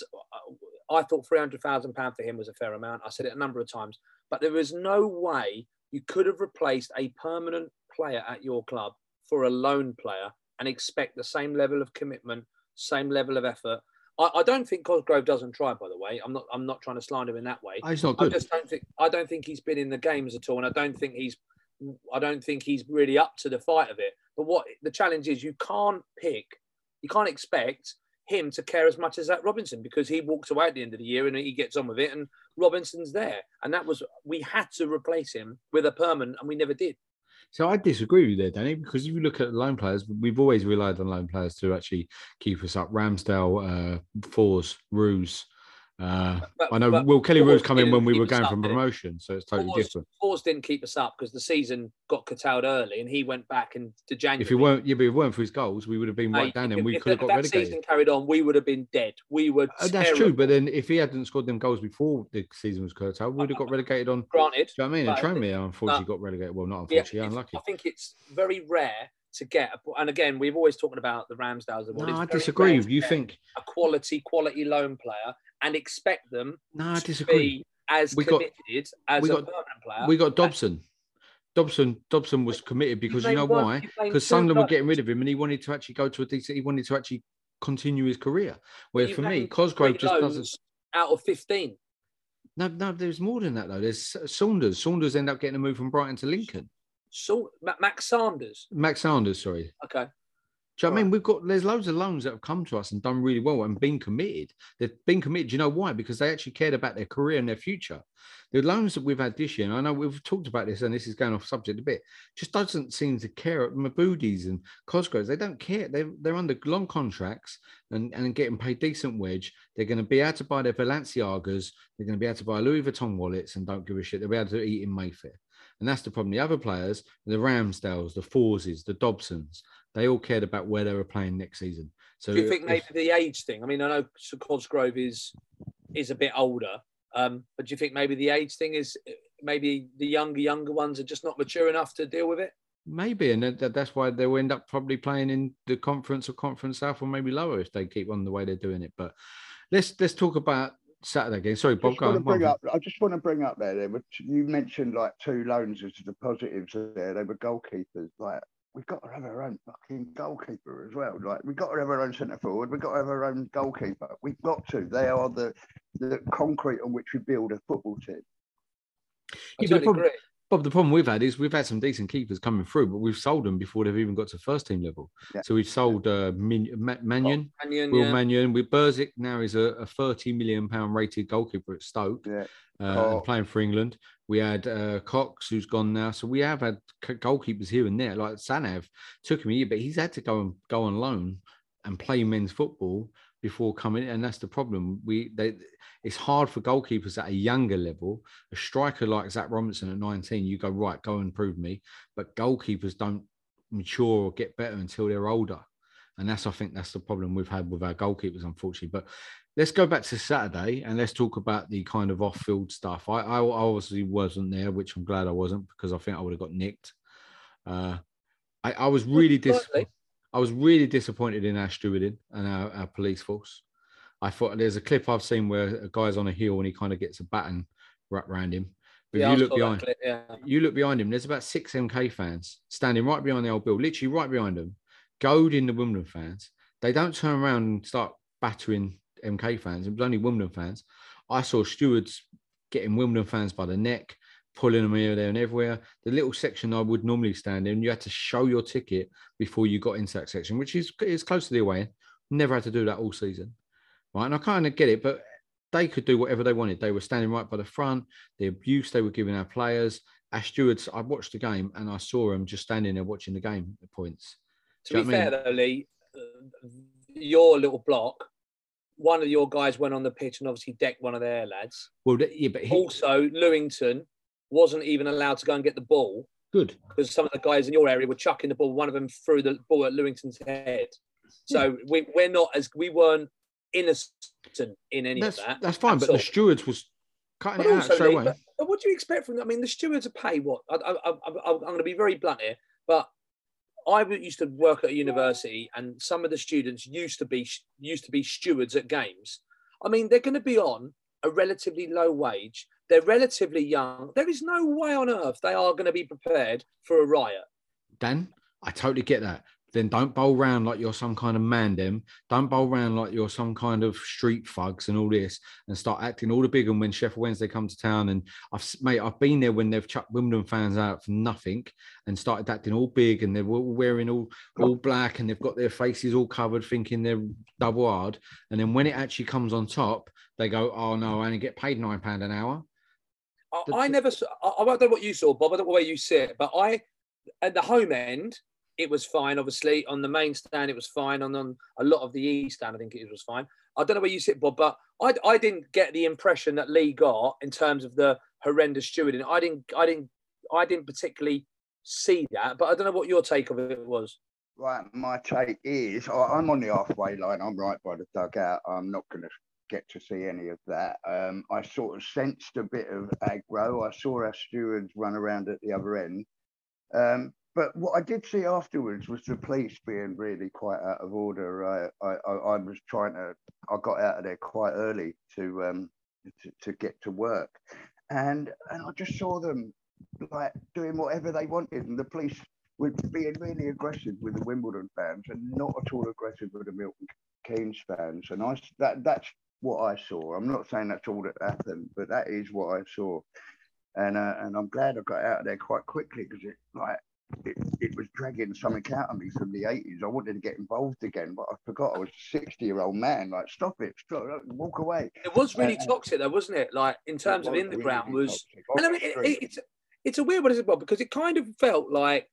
Speaker 2: I thought three hundred thousand pounds for him was a fair amount. I said it a number of times, but there was no way you could have replaced a permanent player at your club for a loan player and expect the same level of commitment, same level of effort. I, I don't think Cosgrove doesn't try, by the way. I'm not I'm not trying to slander him in that way.
Speaker 1: Oh, he's not good.
Speaker 2: I just don't think I don't think he's been in the games at all, and I don't think he's I don't think he's really up to the fight of it. But what the challenge is, you can't pick, you can't expect him to care as much as that Robinson, because he walks away at the end of the year and he gets on with it, and Robinson's there. And that was, we had to replace him with a permanent, and we never did.
Speaker 1: So I disagree with you there, Danny, because if you look at loan players, we've always relied on loan players to actually keep us up. Ramsdale, uh, Fours, Roos. Uh,
Speaker 2: but,
Speaker 1: I know
Speaker 2: but
Speaker 1: Will Kelly Roos come in when we
Speaker 2: keep
Speaker 1: were
Speaker 2: us
Speaker 1: going
Speaker 2: up,
Speaker 1: from
Speaker 2: did it?
Speaker 1: promotion, so it's totally
Speaker 2: Fours,
Speaker 1: different.
Speaker 2: Fours didn't keep us up because the season got curtailed early, and he went back into January.
Speaker 1: If it weren't, yeah, but if it weren't for his goals, we would have been right
Speaker 2: Mate,
Speaker 1: down there.
Speaker 2: if,
Speaker 1: We
Speaker 2: if
Speaker 1: could have
Speaker 2: that,
Speaker 1: got
Speaker 2: that
Speaker 1: relegated.
Speaker 2: season carried on, we would have been dead. We were
Speaker 1: Uh, that's
Speaker 2: terrible.
Speaker 1: true, but then if he hadn't scored them goals before the season was curtailed, we would have got relegated on.
Speaker 2: Granted,
Speaker 1: Do you know what I mean? And
Speaker 2: but-
Speaker 1: Tranmere, unfortunately,
Speaker 2: but-
Speaker 1: got relegated. Well, not
Speaker 2: Yeah,
Speaker 1: unfortunately,
Speaker 2: it's-
Speaker 1: unlucky.
Speaker 2: I think it's very rare to get, a, and again, we've always talked about the Ramsdales.
Speaker 1: No,
Speaker 2: It's
Speaker 1: I
Speaker 2: very
Speaker 1: disagree.
Speaker 2: rare
Speaker 1: If
Speaker 2: to
Speaker 1: you
Speaker 2: get
Speaker 1: think,
Speaker 2: a quality, quality loan player and expect them
Speaker 1: no, I
Speaker 2: to
Speaker 1: disagree.
Speaker 2: be as
Speaker 1: We got-
Speaker 2: committed as
Speaker 1: we
Speaker 2: a
Speaker 1: got-
Speaker 2: permanent player.
Speaker 1: We got Dobson. Dobson, Dobson was committed because you
Speaker 2: named
Speaker 1: know
Speaker 2: one-
Speaker 1: why?
Speaker 2: you've named
Speaker 1: Because
Speaker 2: two
Speaker 1: Sunderland were
Speaker 2: players.
Speaker 1: getting rid of him, and he wanted to actually go to a decent. He wanted to actually continue his career. Where
Speaker 2: You've
Speaker 1: for me,
Speaker 2: named
Speaker 1: Cosgrove
Speaker 2: three
Speaker 1: just
Speaker 2: loans
Speaker 1: doesn't.
Speaker 2: out of fifteen.
Speaker 1: No, no, there's more than that though. There's Saunders. Saunders ended up getting a move from Brighton to Lincoln.
Speaker 2: So Ma- Max Sanders.
Speaker 1: Max Sanders, sorry.
Speaker 2: Okay.
Speaker 1: Do you know what I mean?
Speaker 2: Right.
Speaker 1: We've got there's loads of loans that have come to us and done really well and been committed. They've been committed. Do you know why? Because they actually cared about their career and their future. The loans that we've had this year, and I know we've talked about this, and this is going off subject a bit, just doesn't seem to care. Maboudis and Cosgroves, they don't care. They're they're under long contracts and, and getting paid decent wage. They're going to be able to buy their Balenciagas. They're going to be able to buy Louis Vuitton wallets and don't give a shit. They'll be able to eat in Mayfair. And that's the problem. The other players, the Ramsdales, the Forses, the Dobsons, they all cared about where they were playing next season. So
Speaker 2: Do you think
Speaker 1: if-
Speaker 2: maybe the age thing? I mean, I know Sir Cosgrove is is a bit older, um, but do you think maybe the age thing is maybe the younger younger ones are just not mature enough to deal with it?
Speaker 1: maybe, and that, that's why they'll end up probably playing in the conference or conference south or maybe lower if they keep on the way they're doing it. But let's let's talk about Saturday again. Sorry, Bob.
Speaker 3: Just
Speaker 1: Go
Speaker 3: want to
Speaker 1: on.
Speaker 3: bring
Speaker 1: One
Speaker 3: up, I just want to bring up there, there, which you mentioned like two loans as the positives there. They were goalkeepers. Like, we've got to have our own fucking goalkeeper as well. Like, we've got to have our own centre forward. We've got to have our own goalkeeper. We've got to. They are the, the concrete on which we build a football team.
Speaker 2: I
Speaker 1: Yeah, but the
Speaker 2: totally
Speaker 1: problem-
Speaker 2: agree.
Speaker 1: Bob, the problem we've had is we've had some decent keepers coming through, but we've sold them before they've even got to first team level.
Speaker 3: Yeah.
Speaker 1: So we've sold uh, Min- Ma- Mannion,
Speaker 2: Mannion,
Speaker 1: Will
Speaker 2: yeah.
Speaker 1: Mannion. With Burzik now is a, a thirty million pound rated goalkeeper at Stoke,
Speaker 3: Yeah.
Speaker 1: uh, and
Speaker 3: Cox.
Speaker 1: playing for England. We had uh, Cox, who's gone now. So we have had c- goalkeepers here and there. Like Sanav took him a year, but he's had to go and go on loan and play men's football before coming in, and that's the problem. We they it's hard for goalkeepers at a younger level. A striker like Zach Robinson at nineteen, you go, right, go and prove me. But goalkeepers don't mature or get better until they're older, and that's I think that's the problem we've had with our goalkeepers, unfortunately. But let's go back to Saturday and let's talk about the kind of off-field stuff. I, I obviously wasn't there, which I'm glad I wasn't, because I think I would have got nicked. Uh, I, I was really disappointed. I was really disappointed in our stewarding and our, our police force. I thought there's a clip I've seen where a guy's on a hill and he kind of gets a baton wrapped around him. But
Speaker 2: Yeah,
Speaker 1: if
Speaker 2: I
Speaker 1: you look
Speaker 2: saw that
Speaker 1: behind,
Speaker 2: clip, yeah.
Speaker 1: you look behind him, there's about six M K fans standing right behind the old bill, literally right behind them, goading the Wimbledon fans. They don't turn around and start battering M K fans. It was only Wimbledon fans. I saw stewards getting Wimbledon fans by the neck, pulling them here, there, and everywhere. The little section I would normally stand in, you had to show your ticket before you got into that section, which is is close to the away end. Never had to do that all season, right? And I kind of get it, but they could do whatever they wanted. They were standing right by the front. The abuse they were giving our players, our stewards, I watched the game and I saw them just standing there watching the game at points.
Speaker 2: To
Speaker 1: Do
Speaker 2: be
Speaker 1: you know what I
Speaker 2: fair,
Speaker 1: mean?
Speaker 2: though, Lee, uh, your little block, one of your guys went on the pitch and obviously decked one of their lads.
Speaker 1: Well, th- yeah, but he,
Speaker 2: Also, Lewington wasn't even allowed to go and get the ball
Speaker 1: good.
Speaker 2: because some of the guys in your area were chucking the ball. One of them threw the ball at Lewington's head. So we, we're not as we weren't innocent in any
Speaker 1: That's
Speaker 2: of that.
Speaker 1: that's fine,
Speaker 2: at
Speaker 1: but the
Speaker 2: all.
Speaker 1: stewards was cutting
Speaker 2: But
Speaker 1: it out
Speaker 2: also,
Speaker 1: straight
Speaker 2: Lee,
Speaker 1: away.
Speaker 2: but, but what do you expect from them? I mean, the stewards are paid what? I, I, I, I'm going to be very blunt here, but I used to work at a university, and some of the students used to be used to be stewards at games. I mean, they're going to be on a relatively low wage. They're relatively young. There is no way on earth they are going to be prepared for a riot.
Speaker 1: Dan, I totally get that. Then don't bowl round like you're some kind of man them. Don't bowl round like you're some kind of street thugs and all this and start acting all the big. And when Sheffield Wednesday come to town, and I've mate, I've been there when they've chucked Wimbledon fans out for nothing and started acting all big, and they're all wearing all, all black and they've got their faces all covered thinking they're double hard. And then when it actually comes on top, they go, oh no, I only get paid nine pounds an hour.
Speaker 2: I, I never, I, I don't know what you saw, Bob. I don't know where you see it, but I, at the home end, it was fine, obviously. On the main stand, it was fine. On, on a lot of the east stand, I think it was fine. I don't know where you sit, Bob, but I, I didn't get the impression that Lee got in terms of the horrendous stewarding. I didn't, I didn't, I didn't particularly see that, but I don't know what your take of it was.
Speaker 3: Right, my take is I- I'm on the halfway line. I'm right by the dugout. I'm not going to get to see any of that. Um, I sort of sensed a bit of aggro. I saw our stewards run around at the other end. Um, But what I did see afterwards was the police being really quite out of order. I, I, I was trying to, I got out of there quite early to, um, to, to get to work, and and I just saw them like doing whatever they wanted, and the police were being really aggressive with the Wimbledon fans and not at all aggressive with the Milton Keynes fans. And I that that's what I saw. I'm not saying that's all that happened, but that is what I saw, and uh, and I'm glad I got out of there quite quickly because it like. It, it was dragging something out of me from the eighties. I wanted to get involved again, but I forgot I was a sixty-year-old man. Like, stop it, stop, walk away.
Speaker 2: It was really
Speaker 3: Uh,
Speaker 2: toxic, though, wasn't it? Like, in terms of in the
Speaker 3: really
Speaker 2: ground was...
Speaker 3: toxic.
Speaker 2: And I mean, it, it, it's, it's a weird one, isn't it, Bob? Because it kind of felt like,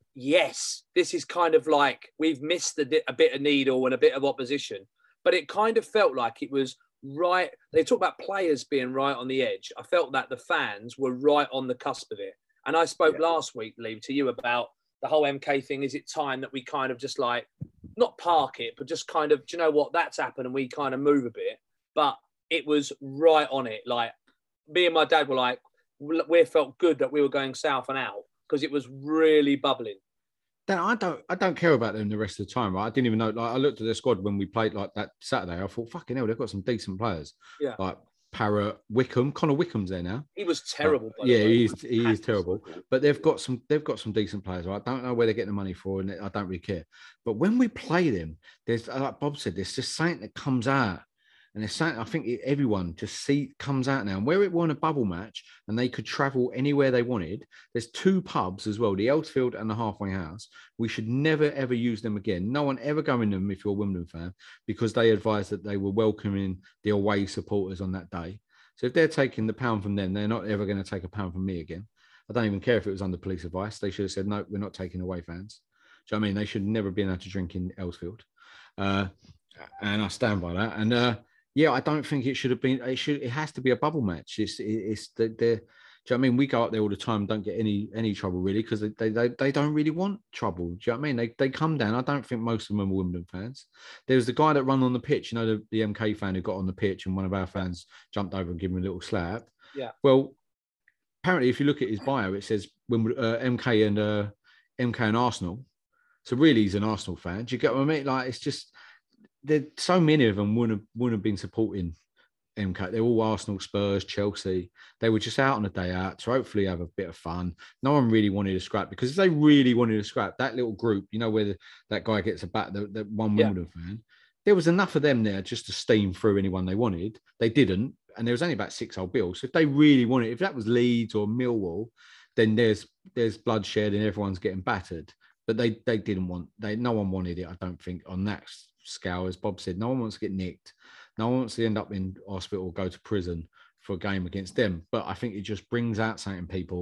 Speaker 2: yes, this is kind of like we've missed a, a bit of needle and a bit of opposition. But it kind of felt like it was right. They talk about players being right on the edge. I felt that the fans were right on the cusp of it. And I spoke yeah. last week, Lee, to you about the whole M K thing. Is it time that we kind of just like, not park it, but just kind of, do you know what, that's happened and we kind of move a bit. But it was right on it. Like, me and my dad were like, we felt good that we were going south and out because it was really bubbling.
Speaker 1: Dan, I don't, I don't care about them the rest of the time, right? I didn't even know. Like, I looked at their squad when we played like that Saturday. I thought, fucking hell, they've got some decent players.
Speaker 2: Yeah.
Speaker 1: Like Parrott, Wickham, Connor Wickham's there now.
Speaker 2: He was terrible.
Speaker 1: But, yeah, he is. He is terrible. But they've got some. They've got some decent players. Right? I don't know where they're getting the money for, and I don't really care. But when we play them, there's like Bob said, there's just something that comes out, and there's something I think everyone just see comes out now. And where it won a bubble match, and they could travel anywhere they wanted. There's two pubs as well, the Elsfield and the Halfway House. We should never ever use them again. No one ever go in them if you're a Wimbledon fan, because they advised that they were welcoming the away supporters on that day. So if they're taking the pound from them, they're not ever going to take a pound from me again. I don't even care if it was under police advice. They should have said, no, we're not taking away fans. Do you know what I mean? They should never be allowed to drink in Elsfield. Uh, and I stand by that. And uh, yeah, I don't think it should have been, it should, it has to be a bubble match. It's, it's the, the, do you know what I mean? We go out there all the time, don't get any any trouble really, because they, they they don't really want trouble. Do you know what I mean? They they come down. I don't think most of them are Wimbledon fans. There was the guy that ran on the pitch, you know, the, the M K fan who got on the pitch and one of our fans jumped over and gave him a little slap.
Speaker 2: Yeah.
Speaker 1: Well, apparently, if you look at his bio, it says Wimbledon, uh, M K and uh, M K and Arsenal. So really, he's an Arsenal fan. Do you get what I mean? Like, it's just there. So many of them wouldn't have, wouldn't have been supporting M K. They're all Arsenal, Spurs, Chelsea. They were just out on a day out to hopefully have a bit of fun. No one really wanted to scrap, because if they really wanted to scrap, that little group, you know, where the, that guy gets a bat, the, the one Wimbledon yeah. fan, there was enough of them there just to steam through anyone they wanted. They didn't, and there was only about six old bills. So if they really wanted, if that was Leeds or Millwall, then there's there's bloodshed and everyone's getting battered. But they they didn't want, they no one wanted it, I don't think, on that scale. As Bob said, no one wants to get nicked. No one wants to end up in hospital or go to prison for a game against them. But I think it just brings out something in people.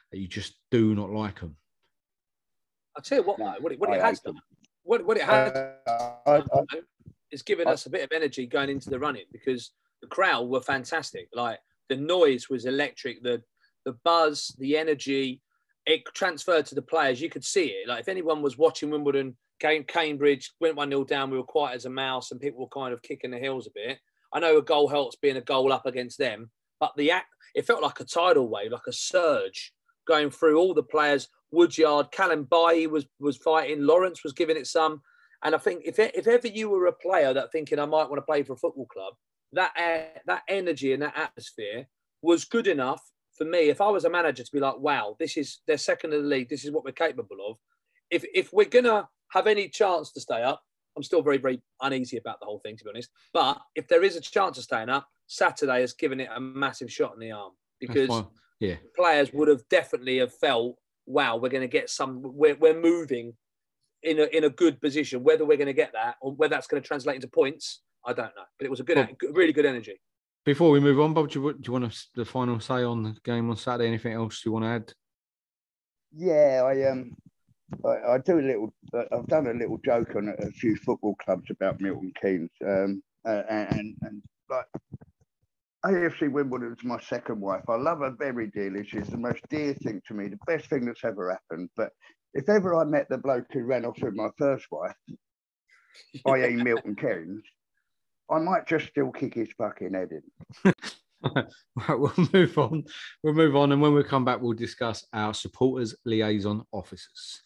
Speaker 1: that you just do not like them?
Speaker 2: I'll tell you what,
Speaker 3: No,
Speaker 2: though, what it, what it
Speaker 3: I
Speaker 2: has
Speaker 3: hate
Speaker 2: done,
Speaker 3: them.
Speaker 2: what, what it has
Speaker 3: Uh, I, I,
Speaker 2: done is given
Speaker 3: I-
Speaker 2: us a bit of energy going into the running, because the crowd were fantastic. Like, the noise was electric, the the buzz, the energy, it transferred to the players. You could see it. Like, if anyone was watching Wimbledon, game Cambridge went one nil down, we were quiet as a mouse, and people were kind of kicking the heels a bit. I know a goal helps being a goal up against them, but the act, it felt like a tidal wave, like a surge going through all the players. Woodyard, Callum Bailly was was fighting, Lawrence was giving it some. And I think if if ever you were a player that thinking I might want to play for a football club, that that energy and that atmosphere was good enough for me. If I was a manager, to be like, wow, this is they're second in the league. This is what we're capable of. If if we're gonna have any chance to stay up, I'm still very very uneasy about the whole thing, to be honest. But if there is a chance of staying up, Saturday has given it a massive shot in the arm, because
Speaker 1: yeah,
Speaker 2: players would have definitely have felt, wow, we're going to get some. We're we're moving in a in a good position. Whether we're going to get that or whether that's going to translate into points, I don't know. But it was a good,
Speaker 1: well,
Speaker 2: really good energy.
Speaker 1: Before we move on, Bob, do you, do you want to, the final say on the game on Saturday? Anything else you want to add?
Speaker 3: yeah, I um, I, I do a little. I've done a little joke on a, a few football clubs about Milton Keynes, um, uh, and, and and like A F C Wimbledon's my second wife. I love her very dearly. She's the most dear thing to me, the best thing that's ever happened. But if ever I met the bloke who ran off with my first wife, yeah. that is. Milton Keynes, I might just still kick his fucking head in.
Speaker 1: Right, we'll move on. We'll move on, and when we come back, we'll discuss our supporters liaison officers.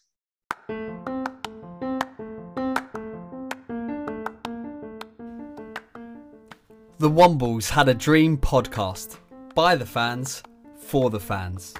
Speaker 4: The Wombles Had a Dream podcast, by the fans, for the fans.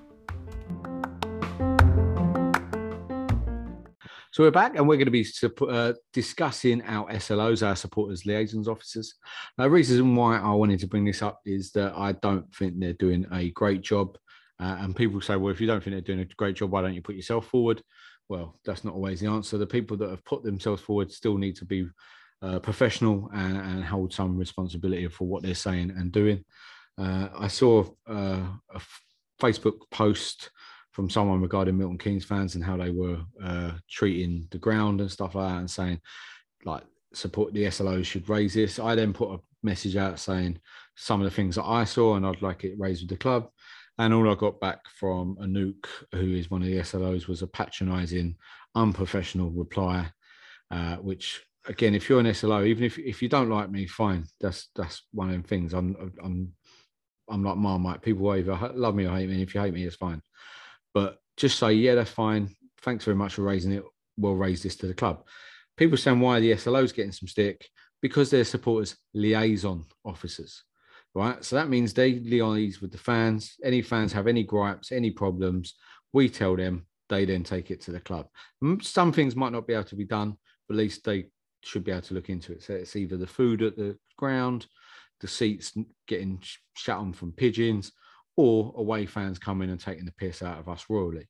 Speaker 1: So we're back, and we're going to be uh, discussing our S L Os, our supporters liaisons officers. The reason why I wanted to bring this up is that I don't think they're doing a great job. Uh, and people say, well, if you don't think they're doing a great job, why don't you put yourself forward? Well, that's not always the answer. The people that have put themselves forward still need to be uh, professional and, and hold some responsibility for what they're saying and doing. Uh, I saw uh, a Facebook post from someone regarding Milton Keynes fans and how they were uh, treating the ground and stuff like that, and saying, like, support the S L Os should raise this. I then put a message out saying some of the things that I saw and I'd like it raised with the club. And all I got back from Anouk, who is one of the S L Os, was a patronising, unprofessional reply, uh, which, again, if you're an S L O, even if, if you don't like me, fine. That's that's one of them things. I'm I'm I'm like Marmite. People either love me or hate me. And if you hate me, it's fine. But just say, yeah, that's fine. Thanks very much for raising it. We'll raise this to the club. People saying, why are the S L Os getting some stick? Because they're supporters liaison officers, right? So that means they liaise with the fans. Any fans have any gripes, any problems, we tell them, they then take it to the club. Some things might not be able to be done, but at least they should be able to look into it. So it's either the food at the ground, the seats getting shut on from pigeons, or away fans coming and taking the piss out of us royally.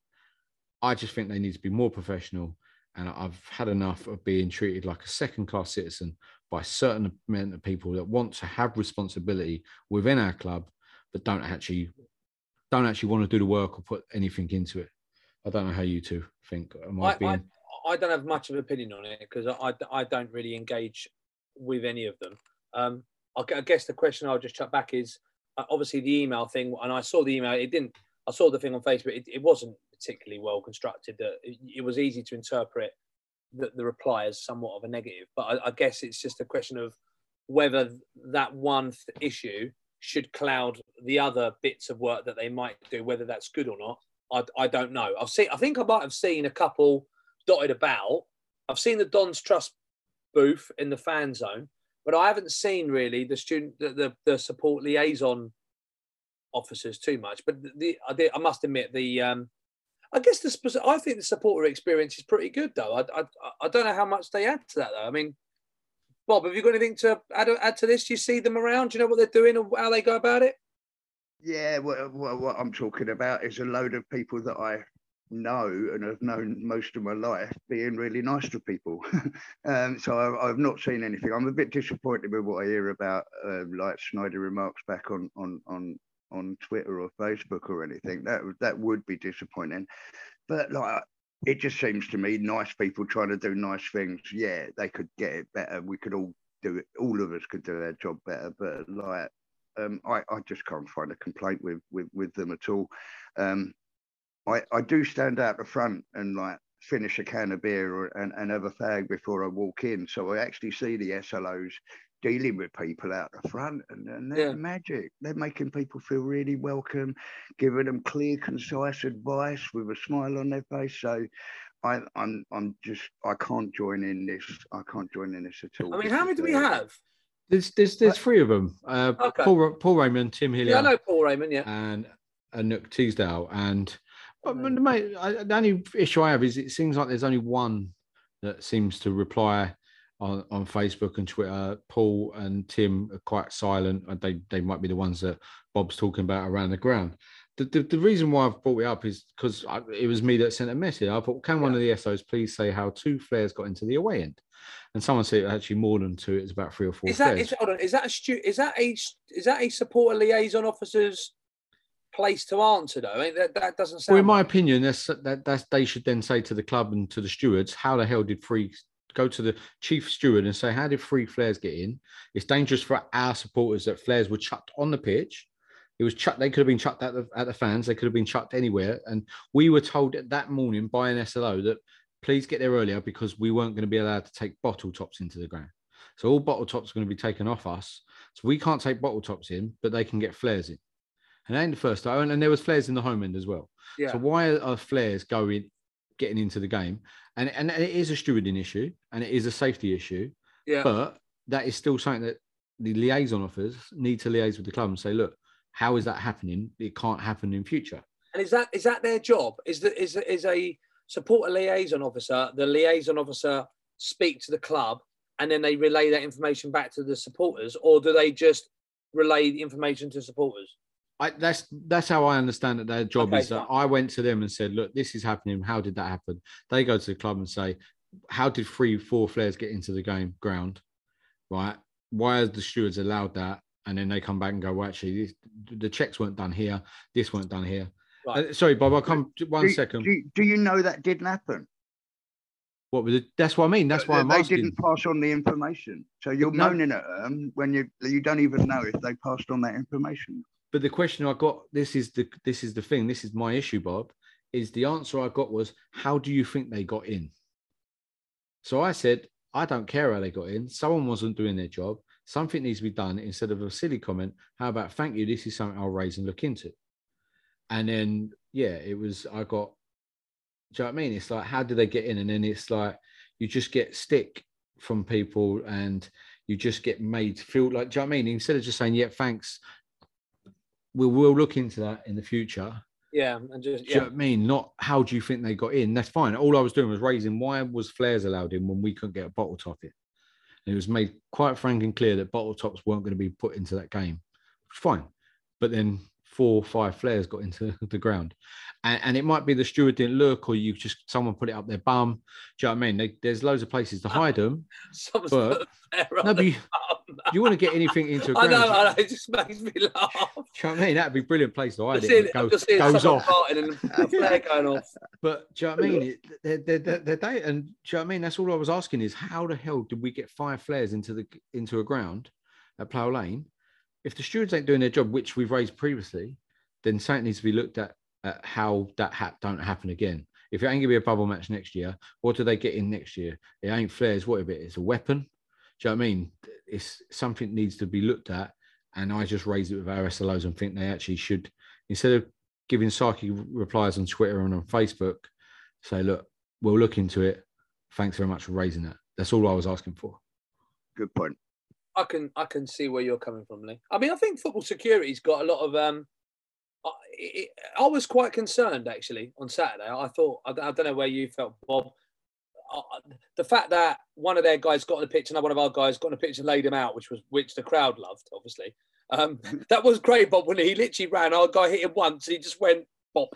Speaker 1: I just think they need to be more professional, and I've had enough of being treated like a second-class citizen by certain amount of people that want to have responsibility within our club, but don't actually don't actually want to do the work or put anything into it. I don't know how you two think. Am I,
Speaker 2: I,
Speaker 1: being...
Speaker 2: I, I don't have much of an opinion on it, because I, I don't really engage with any of them. Um, I guess the question I'll just chuck back is, obviously the email thing, and I saw the email, it didn't, I saw the thing on Facebook, it, it wasn't particularly well constructed. That it, it was easy to interpret the, the reply as somewhat of a negative, but I, I guess it's just a question of whether that one th- issue should cloud the other bits of work that they might do, whether that's good or not. I, I don't know. I've seen, I think I might have seen a couple dotted about. I've seen the Don's Trust booth in the fan zone, but I haven't seen really the student, the, the, the support liaison officers too much. But the, I, did, I must admit, the um, I guess the I think the supporter experience is pretty good, though. I, I I don't know how much they add to that, though. I mean, Bob, have you got anything to add, add to this? Do you see them around? Do you know what they're doing and how they go about it?
Speaker 3: Yeah, well, well, what I'm talking about is a load of people that I know and have known most of my life being really nice to people. um, so I, I've not seen anything. I'm a bit disappointed with what I hear about, uh, like Snyder remarks back on on on on Twitter or Facebook or anything. That that would be disappointing. But like, it just seems to me, nice people trying to do nice things. Yeah, they could get it better. We could all do it. All of us could do their job better. But like, um, I I just can't find a complaint with with with them at all. Um, I I do stand out the front and like finish a can of beer or, and, and have a fag before I walk in. So I actually see the S L Os dealing with people out the front, and, and they're
Speaker 2: Yeah.
Speaker 3: magic. They're making people feel really welcome, giving them clear, concise advice with a smile on their face. So I, I'm I'm just, I can't join in this. I can't join in this at all.
Speaker 2: I mean, how many do we
Speaker 3: Uh,
Speaker 2: have?
Speaker 1: There's there's there's three of them. Uh,
Speaker 2: Okay.
Speaker 1: Paul Paul Raymond, Tim Hillier,
Speaker 2: Yeah, I know Paul Raymond, yeah.
Speaker 1: and and Nook Teasdale. And but, but mate, I, the only issue I have is it seems like there's only one that seems to reply on, on Facebook and Twitter. Paul and Tim are quite silent. and They they might be the ones that Bob's talking about around the ground. The, the, the reason why I've brought it up is because it was me that sent a message. I thought, can one of the S Os please say how two flares got into the away end? And someone said actually more than two. It's about three or four
Speaker 2: Is that
Speaker 1: flares.
Speaker 2: is, hold on, is that a stu- is that a is that a supporter liaison officer's place to answer though? I mean, that, that doesn't sound.
Speaker 1: Well, in my
Speaker 2: right.
Speaker 1: opinion, that's that that's they should then say to the club and to the stewards, how the hell did free go to the chief steward and say, how did free flares get in? It's dangerous for our supporters that flares were chucked on the pitch. It was chucked. They could have been chucked at the at the fans. They could have been chucked anywhere. And we were told that morning by an S L O that please get there earlier because we weren't going to be allowed to take bottle tops into the ground. So all bottle tops are going to be taken off us. So we can't take bottle tops in, but they can get flares in. And that ain't the first time. And there was flares in the home end as well.
Speaker 2: Yeah.
Speaker 1: So why are flares going, getting into the game? And, and it is a stewarding issue and it is a safety issue.
Speaker 2: Yeah.
Speaker 1: But that is still something that the liaison officers need to liaise with the club and say, look, how is that happening? It can't happen in future.
Speaker 2: And is that is that their job? Is that is is a supporter liaison officer? The liaison officer speak to the club and then they relay that information back to the supporters, or do they just relay the information to supporters?
Speaker 1: I, that's that's how I understand that their job
Speaker 2: Okay,
Speaker 1: is. That
Speaker 2: fine.
Speaker 1: I went to them and said, look, this is happening. How did that happen? They go to the club and say, how did three, four flares get into the game ground? Right? Why are the stewards allowed that? And then they come back and go, well, actually, this, the checks weren't done here. This weren't done here.
Speaker 2: Right.
Speaker 1: Uh, sorry, Bob, I'll come one
Speaker 3: do,
Speaker 1: second.
Speaker 3: Do, do you know that didn't happen?
Speaker 1: What was it? That's what I mean. That's why I'm
Speaker 3: they
Speaker 1: asking.
Speaker 3: didn't pass on the information. So you're
Speaker 1: No.
Speaker 3: moaning at them when you you don't even know if they passed on that information.
Speaker 1: But the question I got, this is the this is the thing, this is my issue, Bob, is the answer I got was, how do you think they got in? So I said, I don't care how they got in. Someone wasn't doing their job. Something needs to be done. Instead of a silly comment, how about, thank you, this is something I'll raise and look into. And then, yeah, it was, I got, do you know what I mean? It's like, how did they get in? And then it's like, you just get stick from people and you just get made to feel like, do you know what I mean? Instead of just saying, yeah, thanks, we'll, we'll look into that in the future.
Speaker 2: Yeah, and just
Speaker 1: Do you
Speaker 2: yeah.
Speaker 1: know what I mean? Not how do you think they got in? That's fine. All I was doing was raising why was flares allowed in when we couldn't get a bottle top in? And it was made quite frank and clear that bottle tops weren't going to be put into that game. Fine. But then four or five flares got into the ground. And, and it might be the steward didn't look, or you just, someone put it up their bum. Do you know what I mean? They, there's loads of places to hide them.
Speaker 2: Someone's
Speaker 1: But-
Speaker 2: put a flare on
Speaker 1: No, but
Speaker 2: the
Speaker 1: you,
Speaker 2: bum.
Speaker 1: you want to get anything into a
Speaker 2: I
Speaker 1: ground.
Speaker 2: know, I know, it just makes me laugh.
Speaker 1: Do you know what I mean? That'd be a brilliant place to hide
Speaker 2: Just
Speaker 1: it.
Speaker 2: seeing,
Speaker 1: It
Speaker 2: I'm
Speaker 1: goes,
Speaker 2: just seeing
Speaker 1: goes
Speaker 2: someone
Speaker 1: off.
Speaker 2: farting and a flare going off.
Speaker 1: But do you know what I mean? It, they're, they're, they're, they're day, and do you know what I mean? That's all I was asking is how the hell did we get five flares into the into a ground at Plough Lane? If the stewards ain't doing their job, which we've raised previously, then something needs to be looked at, at how that ha- don't happen again. If it ain't gonna be a bubble match next year, what do they get in next year? It ain't flares. What if it is a weapon? Do you know what I mean? It's something needs to be looked at, and I just raised it with our S L Os and think they actually should, instead of giving psychic replies on Twitter and on Facebook, say, look, we'll look into it. Thanks very much for raising that. That's all I was asking for.
Speaker 3: Good point.
Speaker 2: I can I can see where you're coming from, Lee. I mean, I think football security's got a lot of. Um, I, it, I was quite concerned actually on Saturday. I thought I, I don't know where you felt, Bob. Uh, the fact that one of their guys got on the pitch and one of our guys got on the pitch and laid him out, which was which the crowd loved, obviously. Um, that was great, Bob. When he literally ran, our guy hit him once, and he just went bop,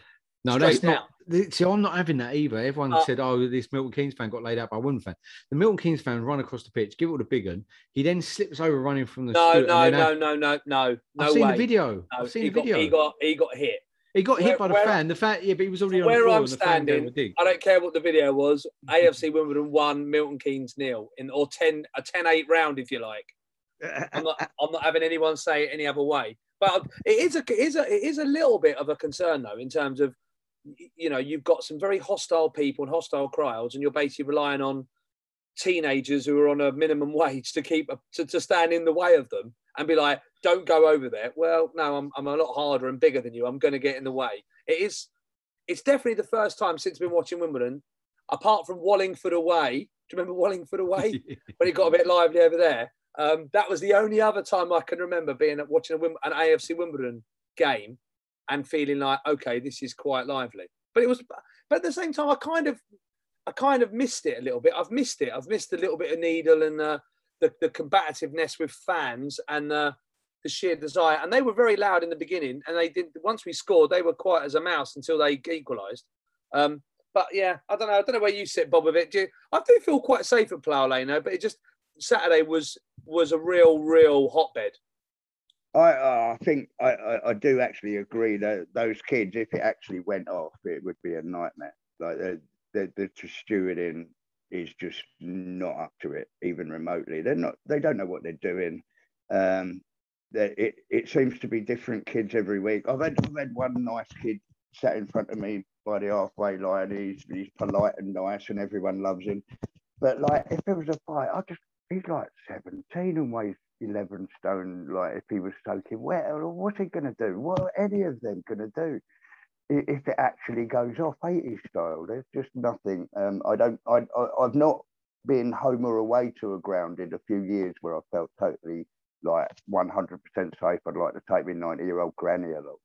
Speaker 1: No,
Speaker 2: Straight
Speaker 1: that's
Speaker 2: down.
Speaker 1: not. See, I'm not having that either. Everyone
Speaker 2: Uh,
Speaker 1: said, "Oh, this Milton Keynes fan got laid out by one fan." The Milton Keynes fan run across the pitch, give it to the big un. He then slips over running from the.
Speaker 2: No,
Speaker 1: steward,
Speaker 2: no,
Speaker 1: and then
Speaker 2: no,
Speaker 1: had,
Speaker 2: no, no, no, no
Speaker 1: I've seen
Speaker 2: way.
Speaker 1: the video.
Speaker 2: No,
Speaker 1: I've seen
Speaker 2: he
Speaker 1: the
Speaker 2: got,
Speaker 1: video.
Speaker 2: He got, he got hit.
Speaker 1: He got
Speaker 2: Where-
Speaker 1: hit by the
Speaker 2: where-
Speaker 1: fan. The fan, yeah, but he was already on the
Speaker 2: Where
Speaker 1: floor,
Speaker 2: I'm
Speaker 1: and the fan gave him
Speaker 2: standing,
Speaker 1: a dig.
Speaker 2: I don't care what the video was. A F C Wimbledon won, Milton Keynes nil, in or ten a ten eight round, if you like. I'm not, I'm not having anyone say it any other way. But it is a, it is a, it is a little bit of a concern though, in terms of, you know, you've got some very hostile people and hostile crowds, and you're basically relying on teenagers who are on a minimum wage to keep to, to stand in the way of them and be like, don't go over there. Well, no, I'm, I'm a lot harder and bigger than you. I'm going to get in the way. It is, it's definitely the first time since I've been watching Wimbledon, apart from Wallingford away. Do you remember Wallingford away when it got a bit lively over there? Um, that was the only other time I can remember being at watching a Wim- an A F C Wimbledon game and feeling like, okay, this is quite lively. But it was, but at the same time, I kind of, I kind of missed it a little bit. I've missed it. I've missed a little bit of needle and uh, the the combativeness with fans and uh, the sheer desire. And they were very loud in the beginning, and they did. Once we scored, they were quiet as a mouse until they equalised. Um, but yeah, I don't know. I don't know where you sit, Bob. With it, do you, I do feel quite safe at Plough Lane, though. But it just Saturday was was a real, real hotbed.
Speaker 3: I, I think I, I, I do actually agree that those kids, if it actually went off, it would be a nightmare. Like the the, the stewarding is just not up to it, even remotely. They're not. They don't know what they're doing. Um, it it seems to be different kids every week. I've had I've had one nice kid sat in front of me by the halfway line. He's he's polite and nice, and everyone loves him. But like, if there was a fight, I just he's like seventeen and weighs eleven stone. Like, if he was soaking wet, what's he gonna do? What are any of them gonna do if it actually goes off eighties style? There's just nothing. Um, I don't. I, I I've not been home or away to a ground in a few years where I felt totally like one hundred percent safe. I'd like to take my ninety year old granny along.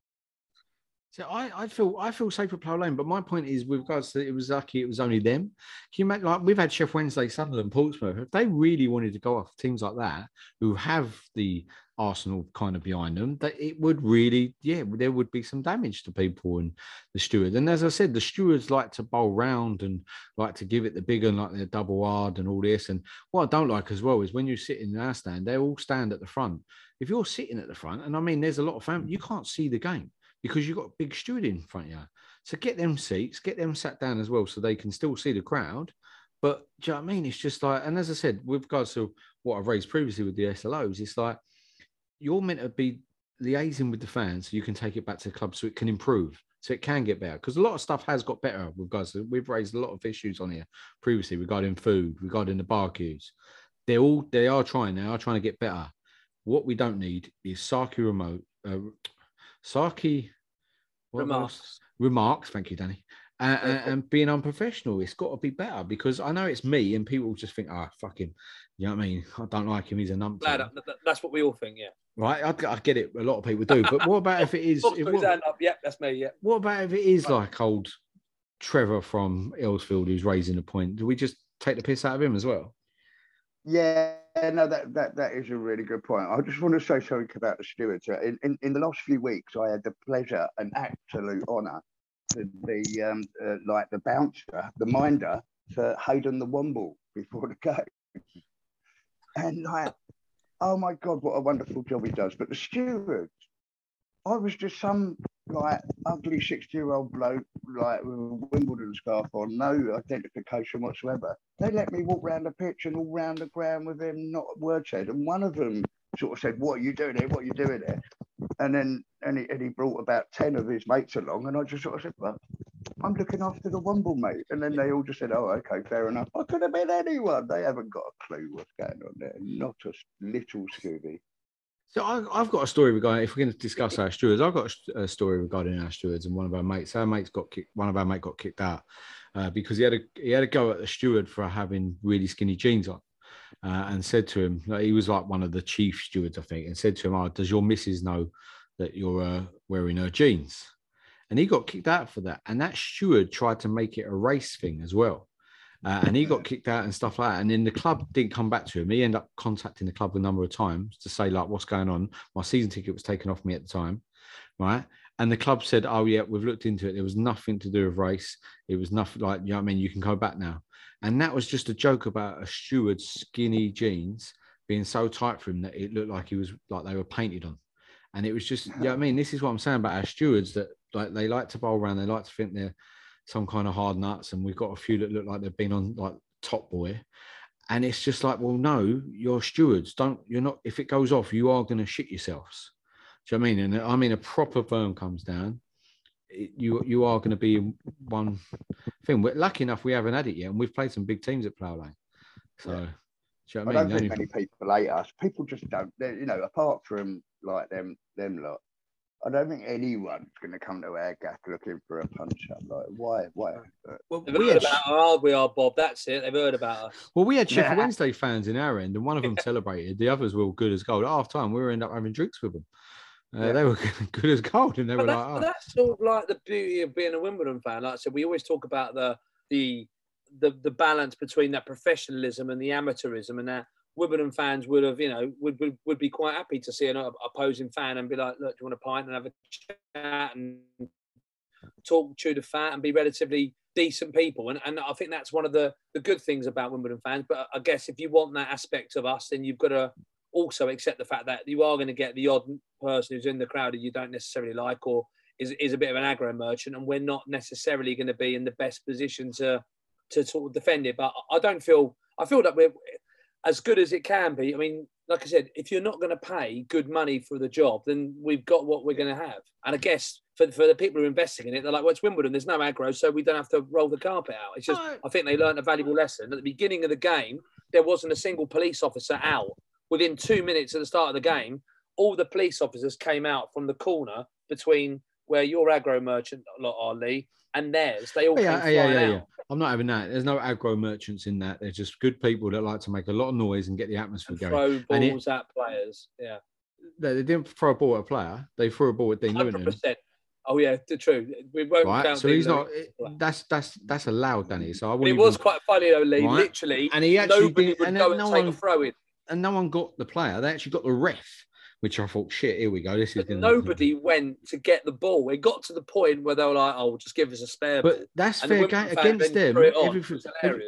Speaker 1: So I, I feel I feel safe at Plough Lane, but my point is, with regards to it was lucky it was only them. Can you imagine, like we've had Sheff Wednesday, Sunderland, Portsmouth. If they really wanted to go off teams like that, who have the Arsenal kind of behind them, that it would really, yeah, there would be some damage to people and the steward. And as I said, the stewards like to bowl round and like to give it the big and like they're double hard and all this. And what I don't like as well is when you sit in our stand, they all stand at the front. If you're sitting at the front, and I mean, there's a lot of family, you can't see the game, because you've got a big steward in front of you. So get them seats, get them sat down as well so they can still see the crowd. But do you know what I mean? It's just like, and as I said, with regards to what I've raised previously with the S L Os, it's like you're meant to be liaising with the fans so you can take it back to the club so it can improve, so it can get better. Because a lot of stuff has got better with regards to, we've raised a lot of issues on here previously regarding food, regarding the bar queues. They're all, they are trying, they are trying to get better. What we don't need is Saki remote, uh, Saki
Speaker 2: Remarks.
Speaker 1: Remarks, thank you, Danny. Uh, and, and being unprofessional, it's got to be better, because I know it's me and people just think, ah, oh, fuck him. You know what I mean? I don't like him. He's a numpty.
Speaker 2: That's what we all think, yeah.
Speaker 1: Right, I, I get it. A lot of people do. But what about if it is? If, what,
Speaker 2: up. Yep, that's me, yeah.
Speaker 1: What about if it is right. like old Trevor from Earlsfield who's raising a point? Do we just take the piss out of him as well?
Speaker 3: Yeah, no, that, that, that is a really good point. I just want to say something about the stewards. In, in, in the last few weeks, I had the pleasure and absolute honour to be um, uh, like the bouncer, the minder for Hayden the Womble before the game. And like, oh my God, what a wonderful job he does. But the stewards, I was just some like ugly sixty-year-old bloke, like with a Wimbledon scarf on, no identification whatsoever. They let me walk around the pitch and all round the ground with him, not a word said. And one of them sort of said, "What are you doing here? What are you doing here?" And then and he, and he brought about ten of his mates along, and I just sort of said, "Well, I'm looking after the Womble, mate." And then they all just said, "Oh, okay, fair enough." I could have been anyone. They haven't got a clue what's going on there. Not a little Scooby.
Speaker 1: So I, I've got a story regarding, if we're going to discuss our stewards, I've got a, a story regarding our stewards and one of our mates. Our mates got kicked, one of our mates got kicked out uh, because he had a he had a go at the steward for having really skinny jeans on, uh, and said to him, like, he was like one of the chief stewards, I think, and said to him, "Oh, does your missus know that you're uh, wearing her jeans?" And he got kicked out for that. And that steward tried to make it a race thing as well. Uh, and he got kicked out and stuff like that. And then the club didn't come back to him. He ended up contacting the club a number of times to say, like, what's going on? My season ticket was taken off me at the time, right? And the club said, oh, yeah, we've looked into it. There was nothing to do with race. It was nothing like, you know what I mean? You can go back now. And that was just a joke about a steward's skinny jeans being so tight for him that it looked like he was like they were painted on. And it was just, you know what I mean? This is what I'm saying about our stewards, that like they like to bowl around. They like to think they're some kind of hard nuts. And we've got a few that look like they've been on like Top Boy. And it's just like, well, no, you're stewards. Don't, you're not, if it goes off, you are going to shit yourselves. Do you know what I mean? And I mean, a proper firm comes down, it, you you are going to be in one thing. We're lucky enough we haven't had it yet, and we've played some big teams at Plough Lane. So, yeah. Do you know what I,
Speaker 3: I
Speaker 1: mean?
Speaker 3: don't think many people hate us. People just don't, you know, apart from like them, them lot, I don't think anyone's going to come to our gaff looking for a punch up. Like, why? Why?
Speaker 2: Well, they've we heard had... about how hard we are, Bob. That's it. They've heard about us.
Speaker 1: Well, we had Sheffield yeah. Wednesday fans in our end, and one of them celebrated. The others were all good as gold. At half time, we were end up having drinks with them. Uh, yeah. They were good as gold, and they
Speaker 2: but
Speaker 1: were
Speaker 2: that,
Speaker 1: like, oh.
Speaker 2: "That's sort of like the beauty of being a Wimbledon fan." Like I said, we always talk about the the the, the balance between that professionalism and the amateurism, and that Wimbledon fans would have, you know, would, would would be quite happy to see an opposing fan and be like, "Look, do you want a pint?" and have a chat and talk to the fat and be relatively decent people. And and I think that's one of the the good things about Wimbledon fans. But I guess if you want that aspect of us, then you've got to also accept the fact that you are going to get the odd person who's in the crowd that you don't necessarily like, or is, is a bit of an aggro merchant, and we're not necessarily going to be in the best position to to sort of defend it. But I don't feel, I feel that we're as good as it can be. I mean, like I said, if you're not going to pay good money for the job, then we've got what we're going to have. And I guess for, for the people who are investing in it, they're like, well, it's Wimbledon, there's no aggro, so we don't have to roll the carpet out. It's just, I think they learned a valuable lesson. At the beginning of the game, there wasn't a single police officer out. Within two minutes at the start of the game, all the police officers came out from the corner between where your aggro merchant lot are, Lee, and theirs. They all
Speaker 1: yeah,
Speaker 2: came
Speaker 1: yeah,
Speaker 2: flying
Speaker 1: yeah,
Speaker 2: out.
Speaker 1: yeah. I'm not having that. There's no aggro merchants in that. They're just good people that like to make a lot of noise and get the atmosphere
Speaker 2: and
Speaker 1: going.
Speaker 2: Throw balls it, at players. Yeah.
Speaker 1: They, they didn't throw a ball at a player. They threw a ball at Dean Lewington. one hundred percent.
Speaker 2: Oh yeah, the truth. We won't
Speaker 1: right.
Speaker 2: count.
Speaker 1: So
Speaker 2: Dean
Speaker 1: he's not.
Speaker 2: Lewington.
Speaker 1: That's that's that's allowed, Danny. So I
Speaker 2: it
Speaker 1: wouldn't
Speaker 2: was
Speaker 1: even,
Speaker 2: quite funny though, Lee.
Speaker 1: Right?
Speaker 2: Literally,
Speaker 1: and he actually
Speaker 2: nobody
Speaker 1: did,
Speaker 2: would
Speaker 1: and
Speaker 2: go and
Speaker 1: no
Speaker 2: take
Speaker 1: one,
Speaker 2: a throw in.
Speaker 1: And no one got the player. They actually got the ref, which I thought, shit, here we go. This is
Speaker 2: gonna... nobody went to get the ball. It got to the point where they were like, "Oh, just give us a spare."
Speaker 1: But
Speaker 2: ball.
Speaker 1: that's
Speaker 2: and
Speaker 1: fair
Speaker 2: the
Speaker 1: game against them.
Speaker 2: Everything,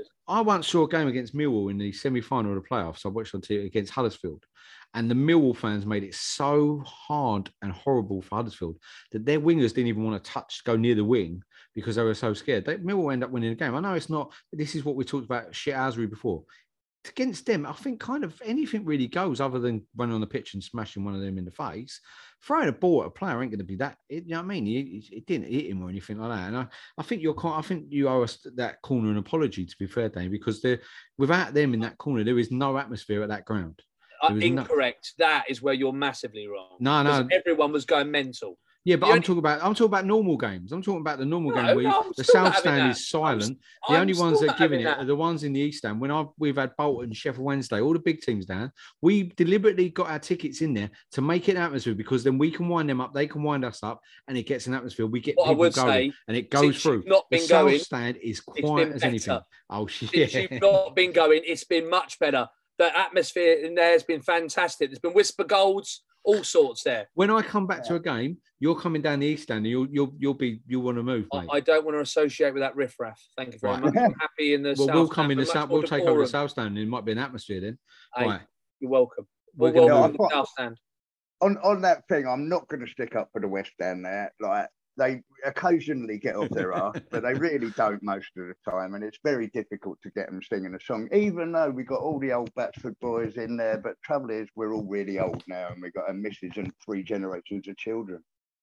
Speaker 1: I once saw a game against Millwall in the semi-final of the playoffs. I watched on T V against Huddersfield, and the Millwall fans made it so hard and horrible for Huddersfield that their wingers didn't even want to touch, go near the wing because they were so scared. They, Millwall end up winning the game. I know it's not. This is what we talked about shit Asbury before. Against them, I think kind of anything really goes other than running on the pitch and smashing one of them in the face. Throwing a ball at a player ain't going to be that. It, you know what I mean? It, it didn't hit him or anything like that. And I, I think you're. I think you owe us that corner an apology. To be fair, Dave, because they're without them in that corner, there is no atmosphere at that ground.
Speaker 2: Uh, incorrect. No... That is where you're massively wrong.
Speaker 1: No, no.
Speaker 2: Everyone was going mental.
Speaker 1: Yeah, but the I'm only... talking about I'm talking about normal games. I'm talking about the normal
Speaker 2: no,
Speaker 1: game where
Speaker 2: no,
Speaker 1: the South Stand
Speaker 2: that.
Speaker 1: is silent.
Speaker 2: I'm,
Speaker 1: the only
Speaker 2: I'm
Speaker 1: ones that are giving it
Speaker 2: that.
Speaker 1: are the ones in the East Stand. When I've we've had Bolton, Sheffield Wednesday, all the big teams down, we deliberately got our tickets in there to make it an atmosphere because then we can wind them up, they can wind us up, and it gets an atmosphere. We get
Speaker 2: what
Speaker 1: people going,
Speaker 2: say,
Speaker 1: and it goes through.
Speaker 2: Not
Speaker 1: the
Speaker 2: been
Speaker 1: South
Speaker 2: going,
Speaker 1: Stand is quiet as anything. Oh shit!
Speaker 2: Since you've not been going, it's been much better. The atmosphere in there has been fantastic. There's been whisper golds. All sorts there.
Speaker 1: When I come back yeah. to a game, you're coming down the East Stand, and you'll you'll you'll be you'll want to move, mate.
Speaker 2: I don't want to associate with that riffraff. Thank you very right. much. I'm happy in the.
Speaker 1: Well,
Speaker 2: South
Speaker 1: we'll come
Speaker 2: stand,
Speaker 1: in the South. We'll take over the South Stand, and it might be an atmosphere then.
Speaker 2: Hey,
Speaker 1: right.
Speaker 2: You're welcome.
Speaker 1: We're
Speaker 2: we'll
Speaker 1: going
Speaker 2: to the South Stand.
Speaker 3: On on that thing, I'm not going to stick up for the West Stand there. Like they occasionally get off their arse, but they really don't most of the time, and it's very difficult to get them singing a song. Even though we got all the old Batsford boys in there, but trouble is we're all really old now, and we got a missus and three generations of children.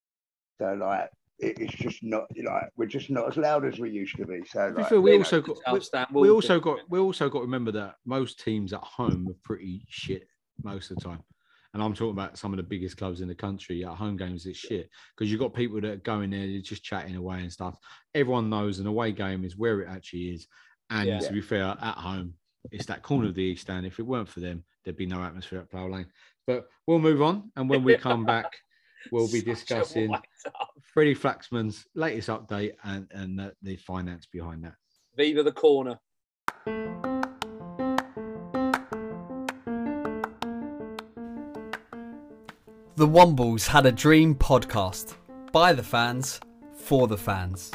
Speaker 3: So like it, it's just not like we're just not as loud as we used to be. So like,
Speaker 1: we
Speaker 2: you
Speaker 1: also
Speaker 2: know,
Speaker 1: got we, we also got we also got to remember that most teams at home are pretty shit most of the time. And I'm talking about some of the biggest clubs in the country. At home games, it's shit because you've got people that go in there, they're just chatting away and stuff. Everyone knows an away game is where it actually is. And yeah. to be fair, at home, it's that corner of the East Stand. If it weren't for them, there'd be no atmosphere at Plough Lane. But we'll move on. And when we come back, we'll be discussing Freddie Flaxman's latest update and, and the, the finance behind that.
Speaker 2: Viva the corner.
Speaker 4: The Wombles Had a Dream podcast by the fans, for the fans.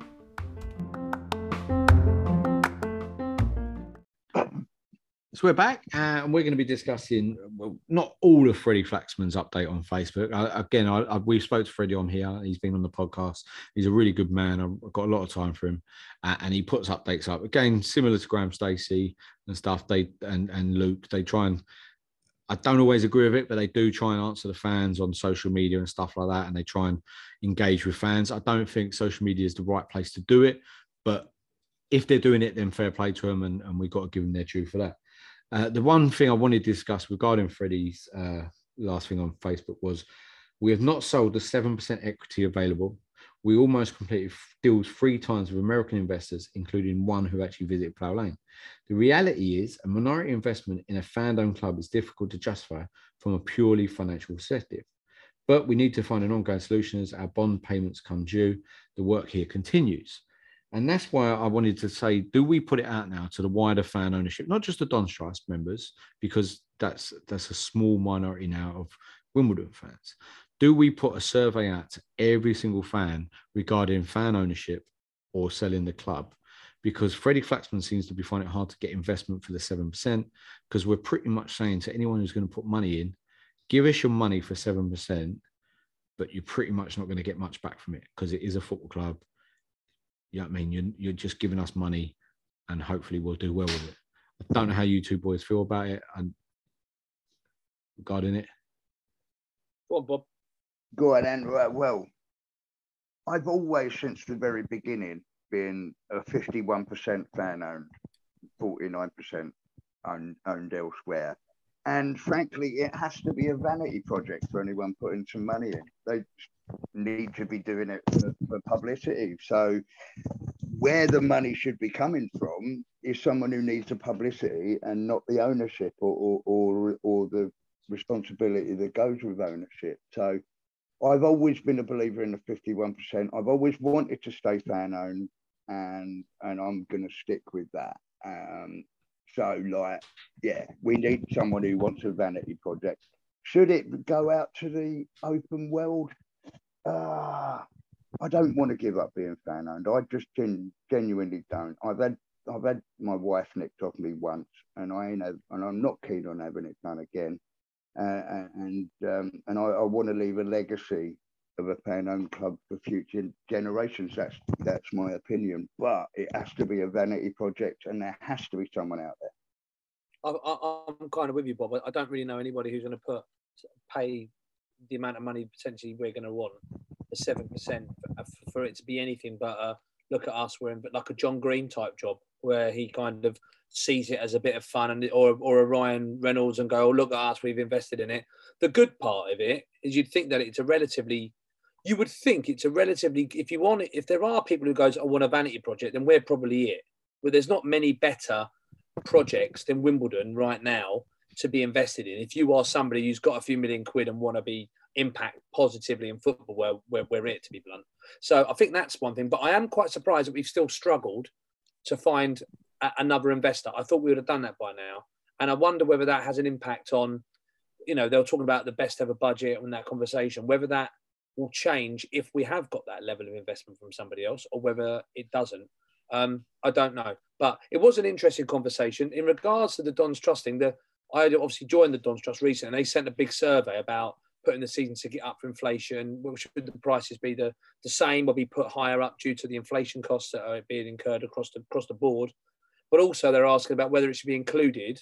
Speaker 1: So we're back, uh, and we're going to be discussing well, not all of Freddie Flaxman's update on Facebook. I, again, I, I, we spoke to Freddie on here. He's been on the podcast. He's a really good man. I've got a lot of time for him, uh, and he puts updates up. Again, similar to Graham Stacey and stuff. They and and Luke. They try and. I don't always agree with it, but they do try and answer the fans on social media and stuff like that, and they try and engage with fans. I don't think social media is the right place to do it, but if they're doing it, then fair play to them, and, and we've got to give them their due for that. Uh, the one thing I wanted to discuss regarding Freddie's uh, last thing on Facebook was we have not sold the seven percent equity available. We almost completed deals three times with American investors, including one who actually visited Plough Lane. The reality is a minority investment in a fan-owned club is difficult to justify from a purely financial perspective. But we need to find an ongoing solution as our bond payments come due. The work here continues. And that's why I wanted to say, do we put it out now to the wider fan ownership, not just the Don's Trust members, because that's that's a small minority now of Wimbledon fans. Do we put a survey out to every single fan regarding fan ownership or selling the club? Because Freddie Flaxman seems to be finding it hard to get investment for the seven percent, because we're pretty much saying to anyone who's going to put money in, give us your money for seven percent, but you're pretty much not going to get much back from it because it is a football club. You know what I mean? You're, you're just giving us money and hopefully we'll do well with it. I don't know how you two boys feel about it and regarding it.
Speaker 2: Go on, Bob.
Speaker 3: Go on, and uh, well, I've always, since the very beginning, been a fifty-one percent fan owned, forty-nine percent owned, owned elsewhere. And frankly, it has to be a vanity project for anyone putting some money in. They need to be doing it for, for publicity. So where the money should be coming from is someone who needs the publicity and not the ownership or, or, or, or the responsibility that goes with ownership. So I've always been a believer in the fifty-one percent. I've always wanted to stay fan owned, and, and I'm going to stick with that. Um, So, like, yeah, we need someone who wants a vanity project. Should it go out to the open world? Uh, I don't want to give up being fan owned. I just gen- genuinely don't. I've had I've had my wife nicked off me once, and I ain't have, and I'm not keen on having it done again. Uh, and um, and I, I want to leave a legacy of a fan owned club for future generations. That's that's my opinion. But it has to be a vanity project, and there has to be someone out there.
Speaker 2: I, I, I'm kind of with you, Bob. I don't really know anybody who's going to put pay the amount of money potentially we're going to want, the seven percent, for it to be anything but a look at us. We're in, but like a John Green type job where he kind of sees it as a bit of fun, and or or a Ryan Reynolds and go, oh, look at us, we've invested in it. The good part of it is you'd think that it's a relatively You would think it's a relatively, if you want it, if there are people who goes, I want a vanity project, then we're probably it. But there's not many better projects than Wimbledon right now to be invested in. If you are somebody who's got a few million quid and want to be impact positively in football, where we're, we're it, to be blunt. So I think that's one thing. But I am quite surprised that we've still struggled to find a, another investor. I thought we would have done that by now. And I wonder whether that has an impact on, you know, they were talking about the best ever budget in that conversation, whether that will change if we have got that level of investment from somebody else or whether it doesn't. Um, I don't know. But it was an interesting conversation. In regards to the Don's Trust thing, the, I had obviously joined the Don's Trust recently, and they sent a big survey about putting the season ticket up for inflation. Should the prices be the, the same or be put higher up due to the inflation costs that are being incurred across the, across the board? But also they're asking about whether it should be included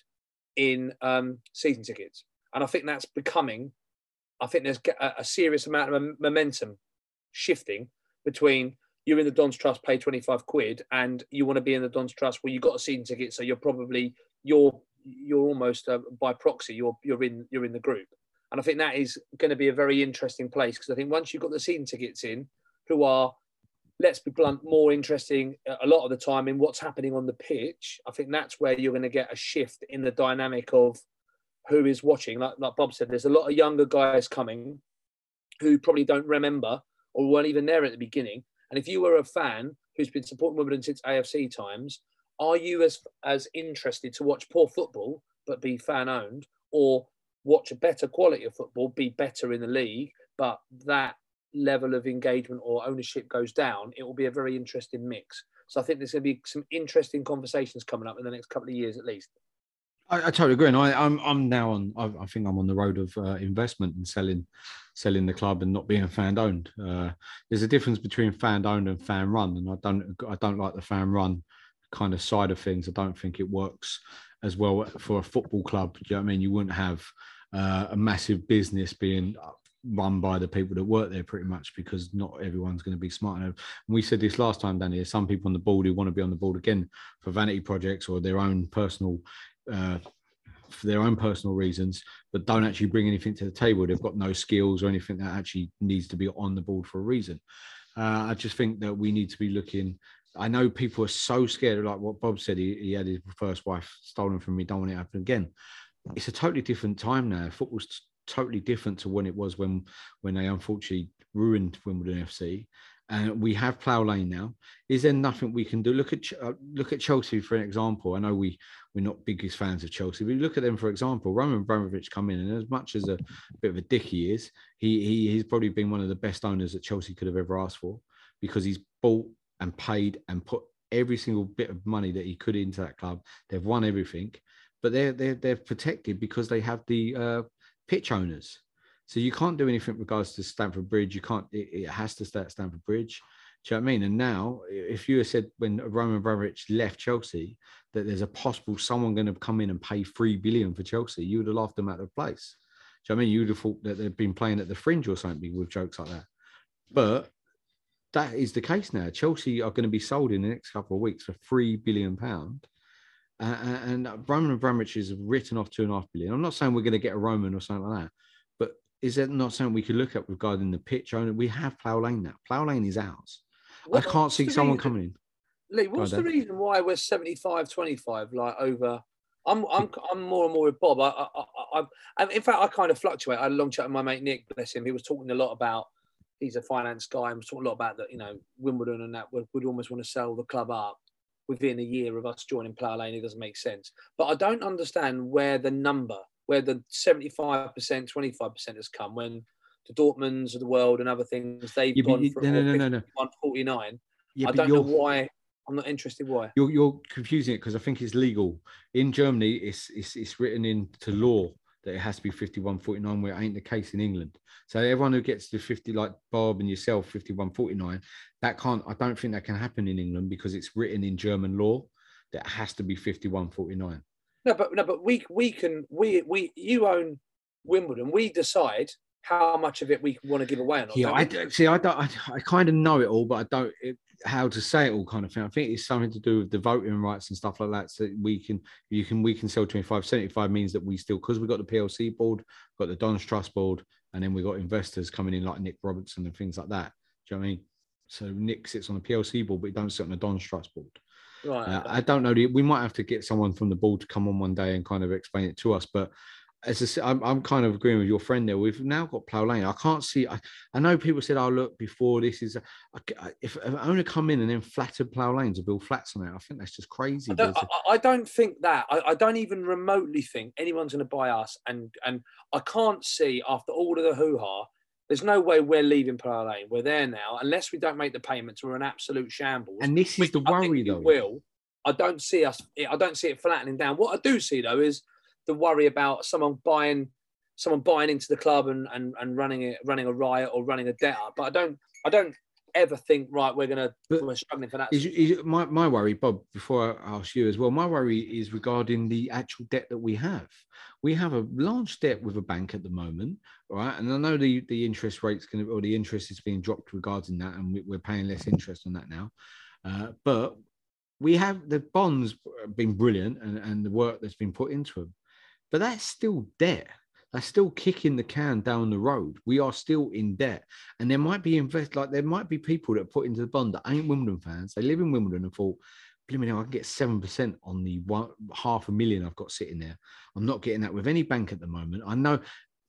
Speaker 2: in um, season tickets. And I think that's becoming, I think there's a, a serious amount of momentum shifting between you're in the Don's Trust, pay twenty-five quid, and you want to be in the Don's Trust where you've got a season ticket. So you're probably, you're you're almost uh, by proxy, you're you're in you're in the group. And I think that is going to be a very interesting place, because I think once you've got the season tickets in, who are, let's be blunt, more interesting a lot of the time in what's happening on the pitch, I think that's where you're going to get a shift in the dynamic of who is watching. Like, like Bob said, there's a lot of younger guys coming who probably don't remember or weren't even there at the beginning. And if you were a fan who's been supporting Wimbledon since A F C times, are you as as interested to watch poor football but be fan-owned, or watch a better quality of football, be better in the league, but that level of engagement or ownership goes down, it will be a very interesting mix. So I think there's going to be some interesting conversations coming up in the next couple of years at least.
Speaker 1: I, I totally agree, and I, I'm I'm now on. I, I think I'm on the road of uh, investment and selling, selling the club and not being fan owned. Uh, there's a difference between fan owned and fan run, and I don't I don't like the fan run kind of side of things. I don't think it works as well for a football club. Do you know what I mean? You wouldn't have uh, a massive business being run by the people that work there pretty much, because not everyone's going to be smart enough. And we said this last time, Danny, there's some people on the board who want to be on the board again for vanity projects or their own personal uh, for their own personal reasons, but don't actually bring anything to the table. They've got no skills or anything that actually needs to be on the board for a reason. Uh, I just think that we need to be looking. I know people are so scared, like what Bob said, he, he had his first wife stolen from me, don't want it to happen again. It's a totally different time now. Football's t- totally different to when it was when when they unfortunately ruined Wimbledon F C. And we have Plough Lane now. Is there nothing we can do? Look at uh, look at Chelsea for an example. I know we we're not biggest fans of Chelsea, but look at them for example. Roman Abramovich come in, and as much as a bit of a dick he is, he he he's probably been one of the best owners that Chelsea could have ever asked for, because he's bought and paid and put every single bit of money that he could into that club. They've won everything, but they're they're they're protected because they have the uh, pitch owners. So you can't do anything in regards to Stamford Bridge. You can't, it, it has to stay at Stamford Bridge. Do you know what I mean? And now, if you had said when Roman Abramovich left Chelsea that there's a possible someone going to come in and pay three billion for Chelsea, you would have laughed them out of the place. Do you know what I mean? You would have thought that they've been playing at the fringe or something with jokes like that. But that is the case now. Chelsea are going to be sold in the next couple of weeks for three billion pounds. Uh, and Roman Abramovich is written off two and a half billion. I'm not saying we're going to get a Roman or something like that, but is that not something we could look at regarding the pitch owner? We have Plough Lane now. Plough Lane is ours. What, I can't see someone
Speaker 2: reason,
Speaker 1: coming in.
Speaker 2: Lee, what's the reason why we're seventy-five twenty-five, like over? I'm I'm I'm more and more with Bob. I, I, I, I in fact I kind of fluctuate. I had a long chat with my mate Nick, bless him. He was talking a lot about. He's a finance guy and was talking a lot about that. You know, Wimbledon and that would, would almost want to sell the club up within a year of us joining Plough Lane. It doesn't make sense. But I don't understand where the number, where the seventy-five percent, twenty-five percent has come when the Dortmunds of the world and other things, they've
Speaker 1: yeah,
Speaker 2: gone
Speaker 1: you,
Speaker 2: for
Speaker 1: no, no, no, no.
Speaker 2: one forty-nine.
Speaker 1: Yeah,
Speaker 2: I don't know why. I'm not interested why.
Speaker 1: You're, you're confusing it because I think it's legal. In Germany, it's, it's, it's written into law that it has to be fifty-one forty-nine, where it ain't the case in England. So everyone who gets to fifty, like Bob and yourself, fifty-one forty-nine, that can't, I don't think that can happen in England because it's written in German law that it has to be fifty-one forty-nine.
Speaker 2: No, but no, but we we can we we you own Wimbledon. We decide how much of it we want to give away or not.
Speaker 1: Yeah, I see. I don't. I, I kind of know it all, but I don't it, how to say it all, kind of thing. I think it's something to do with the voting rights and stuff like that. So we can, you can, we can sell twenty-five. seventy-five means that we still, because we've got the P L C board, got the Don's Trust board, and then we've got investors coming in like Nick Robertson and things like that. Do you know what I mean? So Nick sits on the P L C board, but he don't sit on the Don's Trust board.
Speaker 2: Right.
Speaker 1: Uh, I don't know. We might have to get someone from the board to come on one day and kind of explain it to us. But as I said, I'm, I'm kind of agreeing with your friend there. We've now got Plough Lane. I can't see. I, I know people said, "Oh, look, before this is." I, if, if I only come in and then flattered Plough Lane to build flats on it, I think that's just crazy.
Speaker 2: I don't, I, I don't think that. I, I don't even remotely think anyone's going to buy us. And and I can't see after all of the hoo-ha. There's no way we're leaving Plough Lane. We're there now. Unless we don't make the payments, we're an absolute shambles.
Speaker 1: And this is the worry, though.
Speaker 2: Will. I don't see us. I don't see it flattening down. What I do see, though, is the worry about someone buying, someone buying into the club and, and, and running it, running a riot or running a debt up. But I don't. I don't ever think, right, we're gonna but we're struggling for that.
Speaker 1: Is, is my my worry, Bob? Before I ask you as well, my worry is regarding the actual debt that we have. We have a large debt with a bank at the moment, right? And I know the the interest rates can, or the interest is being dropped regarding that, and we're paying less interest on that now. Uh, but we have the bonds have been brilliant, and, and the work that's been put into them, but that's still debt. That's still kicking the can down the road. We are still in debt, and there might be invest like there might be people that put into the bond that ain't Wimbledon fans. They live in Wimbledon and thought, "Blimey, I can get seven percent on the one half a million I've got sitting there. I'm not getting that with any bank at the moment." I know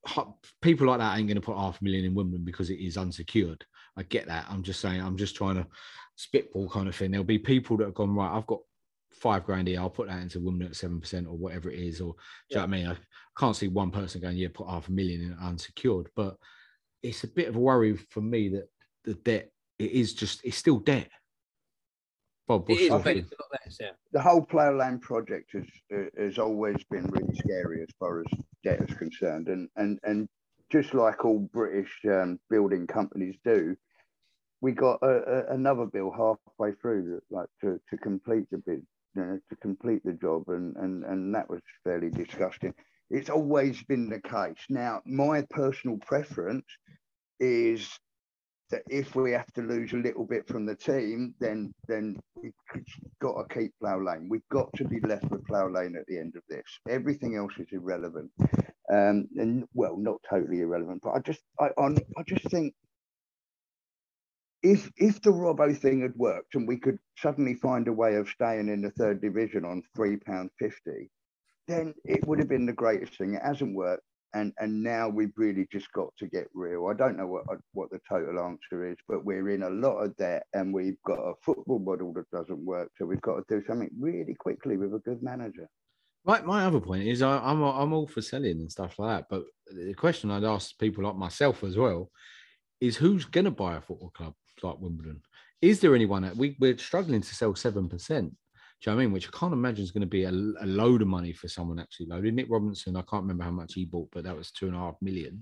Speaker 1: people like that ain't going to put half a million in Wimbledon because it is unsecured. I get that. I'm just saying. I'm just trying to spitball kind of thing. There'll be people that have gone, right, I've got five grand here, I'll put that into Wimbledon at seven percent or whatever it is. Or do you yeah. know what I mean? I can't see one person going, yeah, put half a million in unsecured. But it's a bit of a worry for me that the debt, it is just, it's still debt. Bob,
Speaker 2: It is,
Speaker 1: your
Speaker 2: but
Speaker 1: thoughts?
Speaker 2: it's not less, yeah.
Speaker 3: The whole plough lane project has has always been really scary as far as debt is concerned, and and and just like all British um, building companies do, we got a, a, another bill halfway through, like to, to complete the bid, you know, to complete the job, and and and that was fairly disgusting. It's always been the case. Now, my personal preference is that if we have to lose a little bit from the team, then then we've got to keep Plough Lane. We've got to be left with Plough Lane at the end of this. Everything else is irrelevant, um, and well, not totally irrelevant. But I just I on I just think if if the Robbo thing had worked and we could suddenly find a way of staying in the third division on three pound fifty, then it would have been the greatest thing. It hasn't worked. And and now we've really just got to get real. I don't know what what the total answer is, but we're in a lot of debt, and we've got a football model that doesn't work. So we've got to do something really quickly with a good manager.
Speaker 1: My, my other point is I, I'm I'm all for selling and stuff like that, but the question I'd ask people like myself as well is who's going to buy a football club like Wimbledon? Is there anyone that we, we're struggling to sell seven percent? Do you know what I mean? Which I can't imagine is going to be a, a load of money for someone actually loaded. Nick Robinson, I can't remember how much he bought, but that was two and a half million.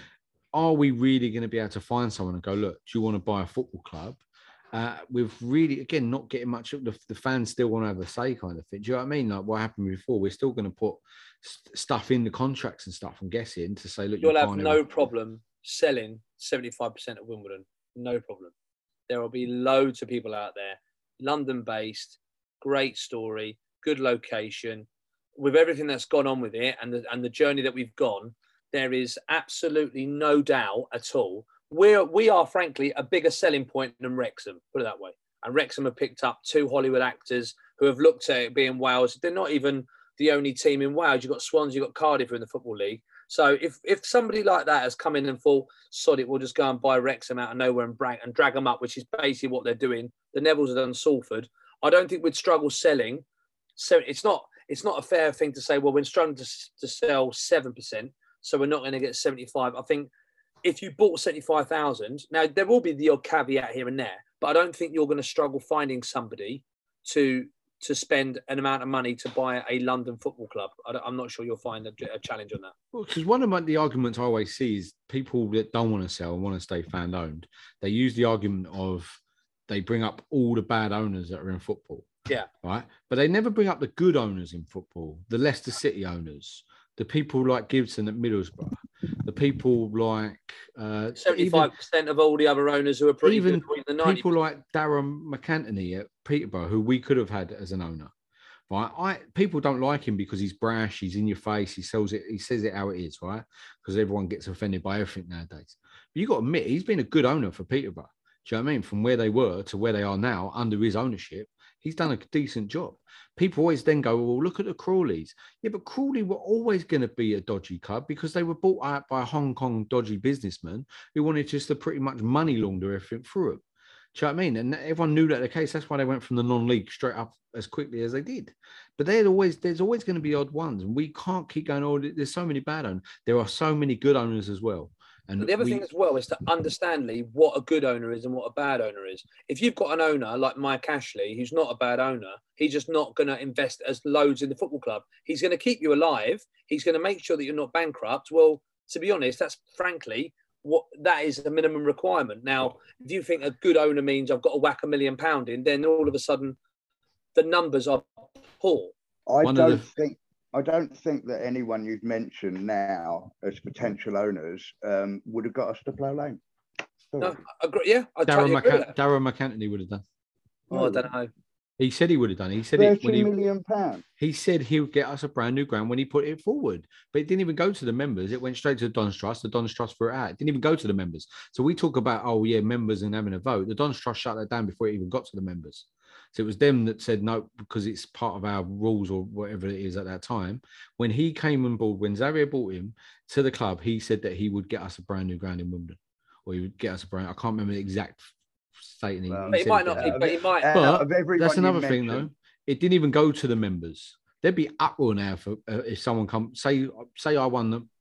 Speaker 1: Are we really going to be able to find someone and go, look, do you want to buy a football club? Uh, with really, again, not getting much of the, the fans still want to have a say kind of thing. Do you know what I mean? Like what happened before, we're still going to put st- stuff in the contracts and stuff, I'm guessing, to say, look,
Speaker 2: you'll
Speaker 1: you
Speaker 2: have
Speaker 1: can't
Speaker 2: no
Speaker 1: ever...
Speaker 2: problem selling seventy-five percent of Wimbledon. No problem. There will be loads of people out there, London-based, great story, good location, with everything that's gone on with it and the, and the journey that we've gone, there is absolutely no doubt at all. We're, we are, frankly, a bigger selling point than Wrexham, put it that way. And Wrexham have picked up two Hollywood actors who have looked at it being Wales. They're not even the only team in Wales. You've got Swans, you've got Cardiff in the Football League. So if, if somebody like that has come in and thought, sod it, we'll just go and buy Wrexham out of nowhere and, brag, and drag them up, which is basically what they're doing. The Nevilles have done Salford. I don't think we'd struggle selling. So it's not it's not a fair thing to say, well, we're struggling to, to sell seven percent, so we're not going to get seventy-five. I think if you bought seventy-five thousand, now there will be the odd caveat here and there, but I don't think you're going to struggle finding somebody to to spend an amount of money to buy a London football club. I I'm not sure you'll find a, a challenge on that.
Speaker 1: Well, because one of my, the arguments I always see is people that don't want to sell and want to stay fan owned. They use the argument of they bring up all the bad owners that are in football.
Speaker 2: Yeah.
Speaker 1: Right. But they never bring up the good owners in football, the Leicester City owners, the people like Gibson at Middlesbrough, the people like uh,
Speaker 2: seventy-five percent of all the other owners who are pretty
Speaker 1: even
Speaker 2: good. The ninety percent.
Speaker 1: People like Darren McAntony at Peterborough, who we could have had as an owner. Right. I people don't like him because he's brash, he's in your face, he sells it, he says it how it is, right? Because everyone gets offended by everything nowadays. But you got to admit, he's been a good owner for Peterborough. Do you know what I mean? From where they were to where they are now under his ownership, he's done a decent job. People always then go, well, look at the Crawleys. Yeah, but Crawley were always going to be a dodgy club because they were bought out by a Hong Kong dodgy businessman who wanted just to pretty much money launder everything through them. Do you know what I mean? And everyone knew that the case. That's why they went from the non-league straight up as quickly as they did. But they're always there's always going to be odd ones. And we can't keep going, oh, there's so many bad owners. There are so many good owners as well. And
Speaker 2: but the other
Speaker 1: we,
Speaker 2: thing as well is to understand, Lee, what a good owner is and what a bad owner is. If you've got an owner like Mike Ashley, who's not a bad owner, he's just not going to invest as loads in the football club. He's going to keep you alive. He's going to make sure that you're not bankrupt. Well, to be honest, that's frankly what that is a minimum requirement. Now, if you think a good owner means I've got to whack a million pound in, then all of a sudden the numbers are poor.
Speaker 3: I
Speaker 1: One
Speaker 3: don't
Speaker 1: of the...
Speaker 3: think I don't think that anyone you've mentioned now as potential owners um, would have got us to Plough Lane.
Speaker 2: No, I agree, yeah, I
Speaker 1: Darren,
Speaker 2: totally agree with
Speaker 1: McCant-
Speaker 2: that.
Speaker 1: Darren McAntony would have done.
Speaker 2: Oh, I don't know.
Speaker 1: He said he would have done it. He said it when
Speaker 3: thirty
Speaker 1: he,
Speaker 3: million pounds.
Speaker 1: he said he would get us a brand new ground when he put it forward. But it didn't even go to the members. It went straight to the Don's Trust. The Don's Trust threw it out. It didn't even go to the members. So we talk about, oh, yeah, members and having a vote. The Don's Trust shut that down before it even got to the members. So it was them that said no, because it's part of our rules or whatever it is at that time. When he came on board, when Xavier brought him to the club, he said that he would get us a brand new ground in Wimbledon. Or he would get us a brand, I can't remember the exact statement.
Speaker 3: Well,
Speaker 2: But he might not,
Speaker 3: Yeah.
Speaker 2: but he might.
Speaker 1: But
Speaker 3: of everyone
Speaker 1: that's
Speaker 3: you
Speaker 1: another thing, though.
Speaker 3: mentioned-
Speaker 1: It didn't even go to the members. There'd be uproar now for uh, if someone come say say I won the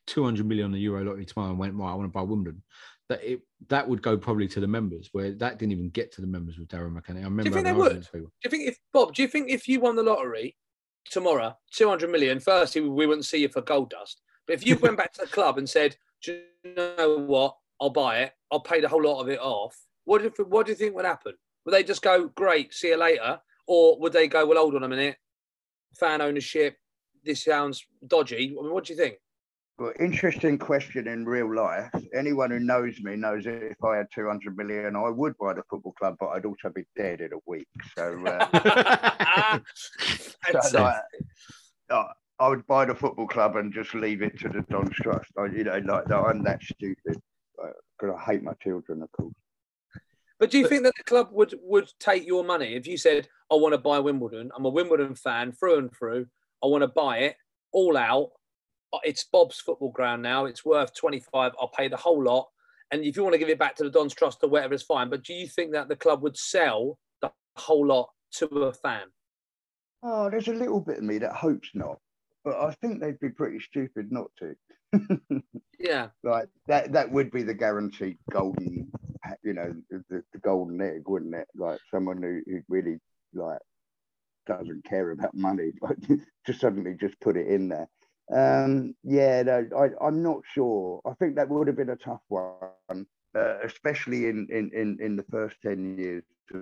Speaker 1: two hundred million on the Euro lottery tomorrow and went, right, I want to buy Wimbledon, that it that would go probably to the members, where that didn't even get to the members with Darren McCanny. I remember.
Speaker 2: Do you think they would? Do you think if Bob? Do you think if you won the lottery tomorrow, two hundred million? Firstly, we wouldn't see you for gold dust. But if you went back to the club and said, "Do you know what? I'll buy it. I'll pay the whole lot of it off." What do you, what do you think would happen? Would they just go, "Great, see you later," or would they go, "Well, hold on a minute, fan ownership. This sounds dodgy." I mean, what do you think?
Speaker 3: Well, interesting question in real life. Anyone who knows me knows that if I had two hundred million, I would buy the football club, but I'd also be dead in a week. So, uh, so like, uh, I would buy the football club and just leave it to the Don's Trust. I, you know, like I'm that stupid because I hate my children, of course.
Speaker 2: But do you think that the club would, would take your money if you said, "I want to buy Wimbledon. I'm a Wimbledon fan through and through. I want to buy it all out. It's Bob's football ground now. It's worth twenty-five. I'll pay the whole lot. And if you want to give it back to the Don's Trust or whatever, it's fine." But do you think that the club would sell the whole lot to a fan?
Speaker 3: Oh, there's a little bit of me that hopes not. But I think they'd be pretty stupid not to.
Speaker 2: Yeah.
Speaker 3: Like that that would be the guaranteed golden, you know, the, the golden egg, wouldn't it? Like someone who, who really like doesn't care about money, like just suddenly just put it in there. Um, yeah, no, I, I'm not sure. I think that would have been a tough one, uh, especially in, in, in, in the first ten years of,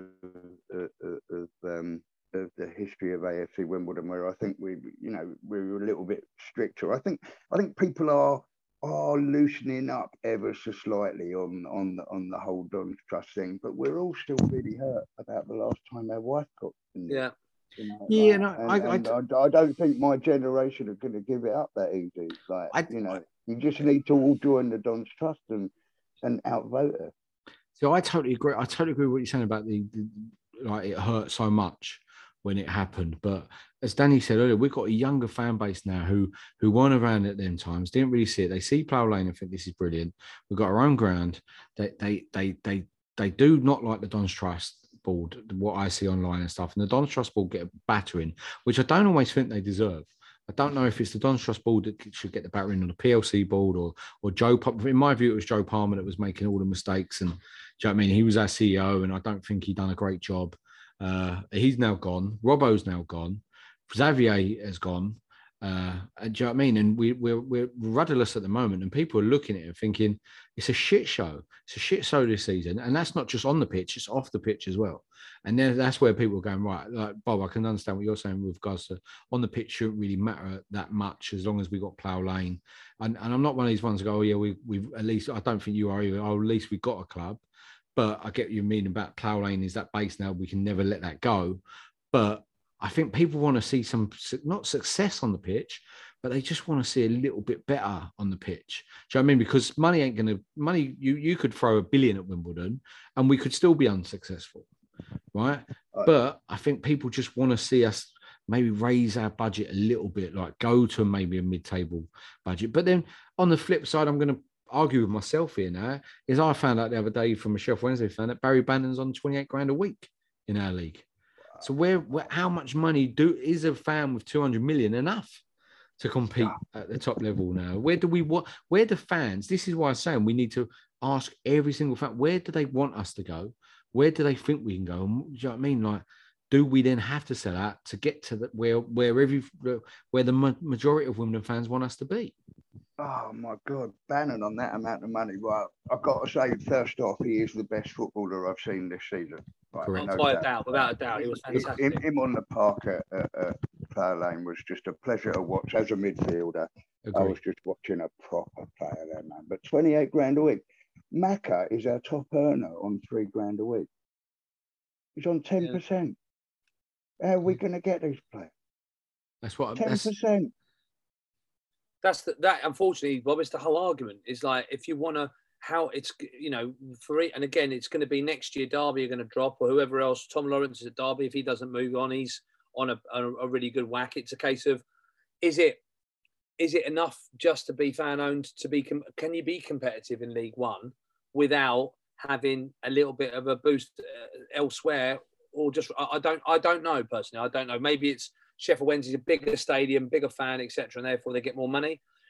Speaker 3: of, of, um, of the history of A F C Wimbledon, where I think we, you know, we were a little bit stricter. I think I think people are are loosening up ever so slightly on on the, on the whole Don's Trust thing, but we're all still really hurt about the last time our wife got in there.
Speaker 2: Yeah.
Speaker 3: You know,
Speaker 1: Yeah,
Speaker 3: like,
Speaker 1: no,
Speaker 3: and,
Speaker 1: I,
Speaker 3: and
Speaker 1: I,
Speaker 3: I, I don't think my generation are going to give it up that easy. Like,
Speaker 1: I,
Speaker 3: you know, you just need to all join the Don's Trust and and outvote her.
Speaker 1: So I totally agree. I totally agree with what you're saying about the, the like it hurt so much when it happened. But as Danny said earlier, we've got a younger fan base now who who weren't around at them times, didn't really see it. They see Plough Lane and think this is brilliant. We've got our own ground. They they they they they do not like the Don's Trust board, what I see online and stuff. And the Don's Trust board get a battering, which I don't always think they deserve. I don't know if it's the Don's Trust board that should get the battering on the P L C board or or Joe. In my view, it was Joe Palmer that was making all the mistakes. And do you know what I mean? He was our C E O, and I don't think he done a great job. Uh, he's now gone. Robbo's now gone. Xavier has gone. Uh, and do you know what I mean? And we, we're, we're rudderless at the moment, and people are looking at it and thinking it's a shit show. It's a shit show this season. And that's not just on the pitch, it's off the pitch as well. And then that's where people are going, right, like, Bob, I can understand what you're saying with regards to on the pitch shouldn't really matter that much as long as we got Plough Lane. And, and I'm not one of these ones that go, oh, yeah, we, we've at least, I don't think you are either. Oh, at least we got a club. But I get what you mean about Plough Lane is that base now. We can never let that go. But I think people want to see some, not success on the pitch, but they just want to see a little bit better on the pitch. Do you know what I mean? Because money ain't going to, money, you, you could throw a billion at Wimbledon and we could still be unsuccessful, right? right? But I think people just want to see us maybe raise our budget a little bit, like go to maybe a mid-table budget. But then on the flip side, I'm going to argue with myself here now, is I found out the other day from a Sheffield Wednesday fan that Barry Bannon's on twenty-eight grand a week in our league. So where, where, how much money do is a fan with two hundred million enough to compete at the top level now? Where do we want, where do fans, this is why I'm saying we need to ask every single fan, where do they want us to go? Where do they think we can go? And, do you know what I mean? Like, do we then have to sell out to get to the, where, where every, where the majority of Wimbledon fans want us to be?
Speaker 3: Oh my God, Bannon on that amount of money. Well, I've got to say, first off, he is the best footballer I've seen this season. Right,
Speaker 2: Correct. No without, doubt. without a doubt, he was fantastic.
Speaker 3: Him, him on the park at, at, at Plough Lane was just a pleasure to watch. As a midfielder, Agreed. I was just watching a proper player there, man. But twenty-eight grand a week. Maka is our top earner on three grand a week. He's on ten percent. Yeah. How are we going to get these players?
Speaker 1: That's what
Speaker 3: ten percent.
Speaker 2: That's the, that. Unfortunately, Bob, it's the whole argument. Is like if you want to, how it's you know for it, and again, it's going to be next year. Derby are going to drop, or whoever else. Tom Lawrence is at Derby. If he doesn't move on, he's on a, a, a really good whack. It's a case of, is it is it enough just to be fan owned? To be can you be competitive in League One without having a little bit of a boost uh, elsewhere, or just I, I don't I don't know personally. I don't know. Maybe it's Sheffield Wednesday's a bigger stadium, bigger fan, et cetera, and therefore they get more money.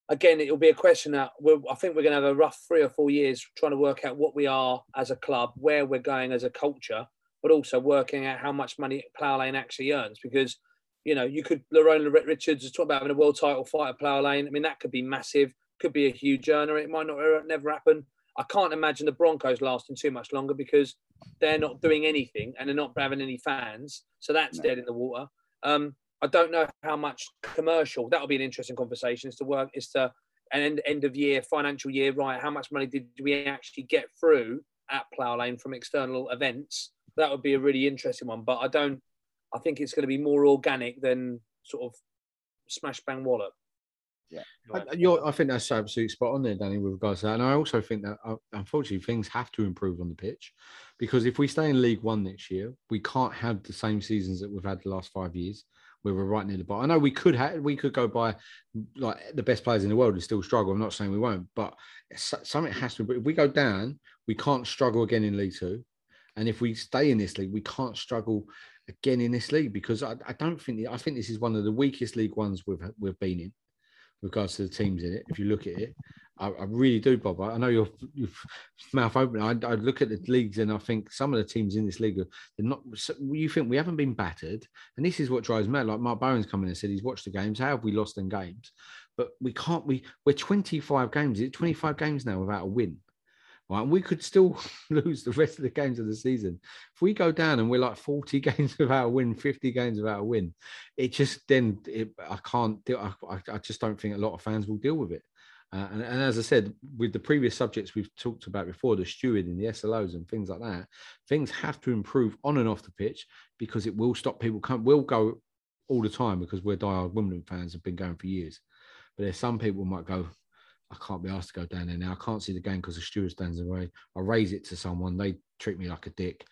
Speaker 2: again, it'll be a question that we'll, I think we're going to have a rough three or four years trying to work out what we are as a club, where we're going as a culture, but also working out how much money Plough Lane actually earns. Because, you know, you could, Lorona Richards was talking about having a world title fight at Plough Lane. I mean, that could be massive, could be a huge earner. It might not never happen. I can't imagine the Broncos lasting too much longer because they're not doing anything and they're not having any fans. So that's no. dead in the water. Um, I don't know how much commercial. That'll be an interesting conversation. Is to work, is to an end, end of year, financial year, right? How much money did we actually get through at Plough Lane from external events? That would be a really interesting one. But I don't. I think it's going to be more organic than sort of smash bang wallop.
Speaker 3: Yeah,
Speaker 1: I, you're, I think that's absolutely spot on there, Danny, with regards to that. And I also think that, uh, unfortunately, things have to improve on the pitch because if we stay in League One next year, we can't have the same seasons that we've had the last five years. Where we're right near the bottom. I know we could have, we could go by like the best players in the world and still struggle. I'm not saying we won't, but something has to. If we go down, we can't struggle again in League Two, and if we stay in this league, we can't struggle again in this league because I, I don't think I think this is one of the weakest League Ones we've we've been in, with regards to the teams in it. If you look at it, I, I really do, Bob. I know you're, you're mouth open. I, I look at the leagues and I think some of the teams in this league are they're not. You think we haven't been battered, and this is what drives me mad. Like Mark Bowen's come in and said he's watched the games. How have we lost in games? But we can't. We we're twenty-five games. It's twenty-five games now without a win. Right, and we could still lose the rest of the games of the season. If we go down and we're like forty games without a win, fifty games without a win, it just then it, I can't. Deal, I, I just don't think a lot of fans will deal with it. Uh, and, and as I said, with the previous subjects we've talked about before, the stewarding, the S L Os and things like that, things have to improve on and off the pitch because it will stop people come. We'll go all the time because we're diehard Wimbledon fans, have been going for years. But there's some people who might go, I can't be asked to go down there now. I can't see the game because the steward stands away. I raise it to someone. They treat me like a dick.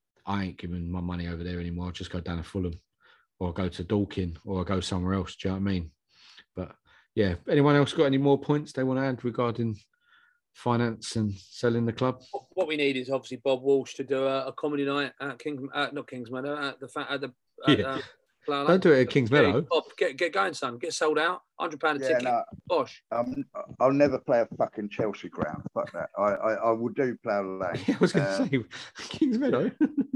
Speaker 1: I ain't giving my money over there anymore. I'll just go down to Fulham or I'll go to Dorking or I'll go somewhere else. Do you know what I mean? But yeah, anyone else got any more points they want to add regarding finance and selling the club?
Speaker 2: What we need is obviously Bob Walsh to do a, a comedy night at Kings, uh, not Kings Meadow, at the at the. At,
Speaker 1: yeah.
Speaker 2: uh,
Speaker 1: Don't do it at Kings Meadow.
Speaker 2: Bob, get get going, son. Get sold out. Hundred pound a
Speaker 3: yeah,
Speaker 2: ticket.
Speaker 3: No,
Speaker 2: Bosh.
Speaker 3: Um, I'll never play a fucking Chelsea ground. Fuck that. I I, I will do Plough Lane.
Speaker 1: Yeah, I was going to
Speaker 3: um,
Speaker 1: say Kings Meadow.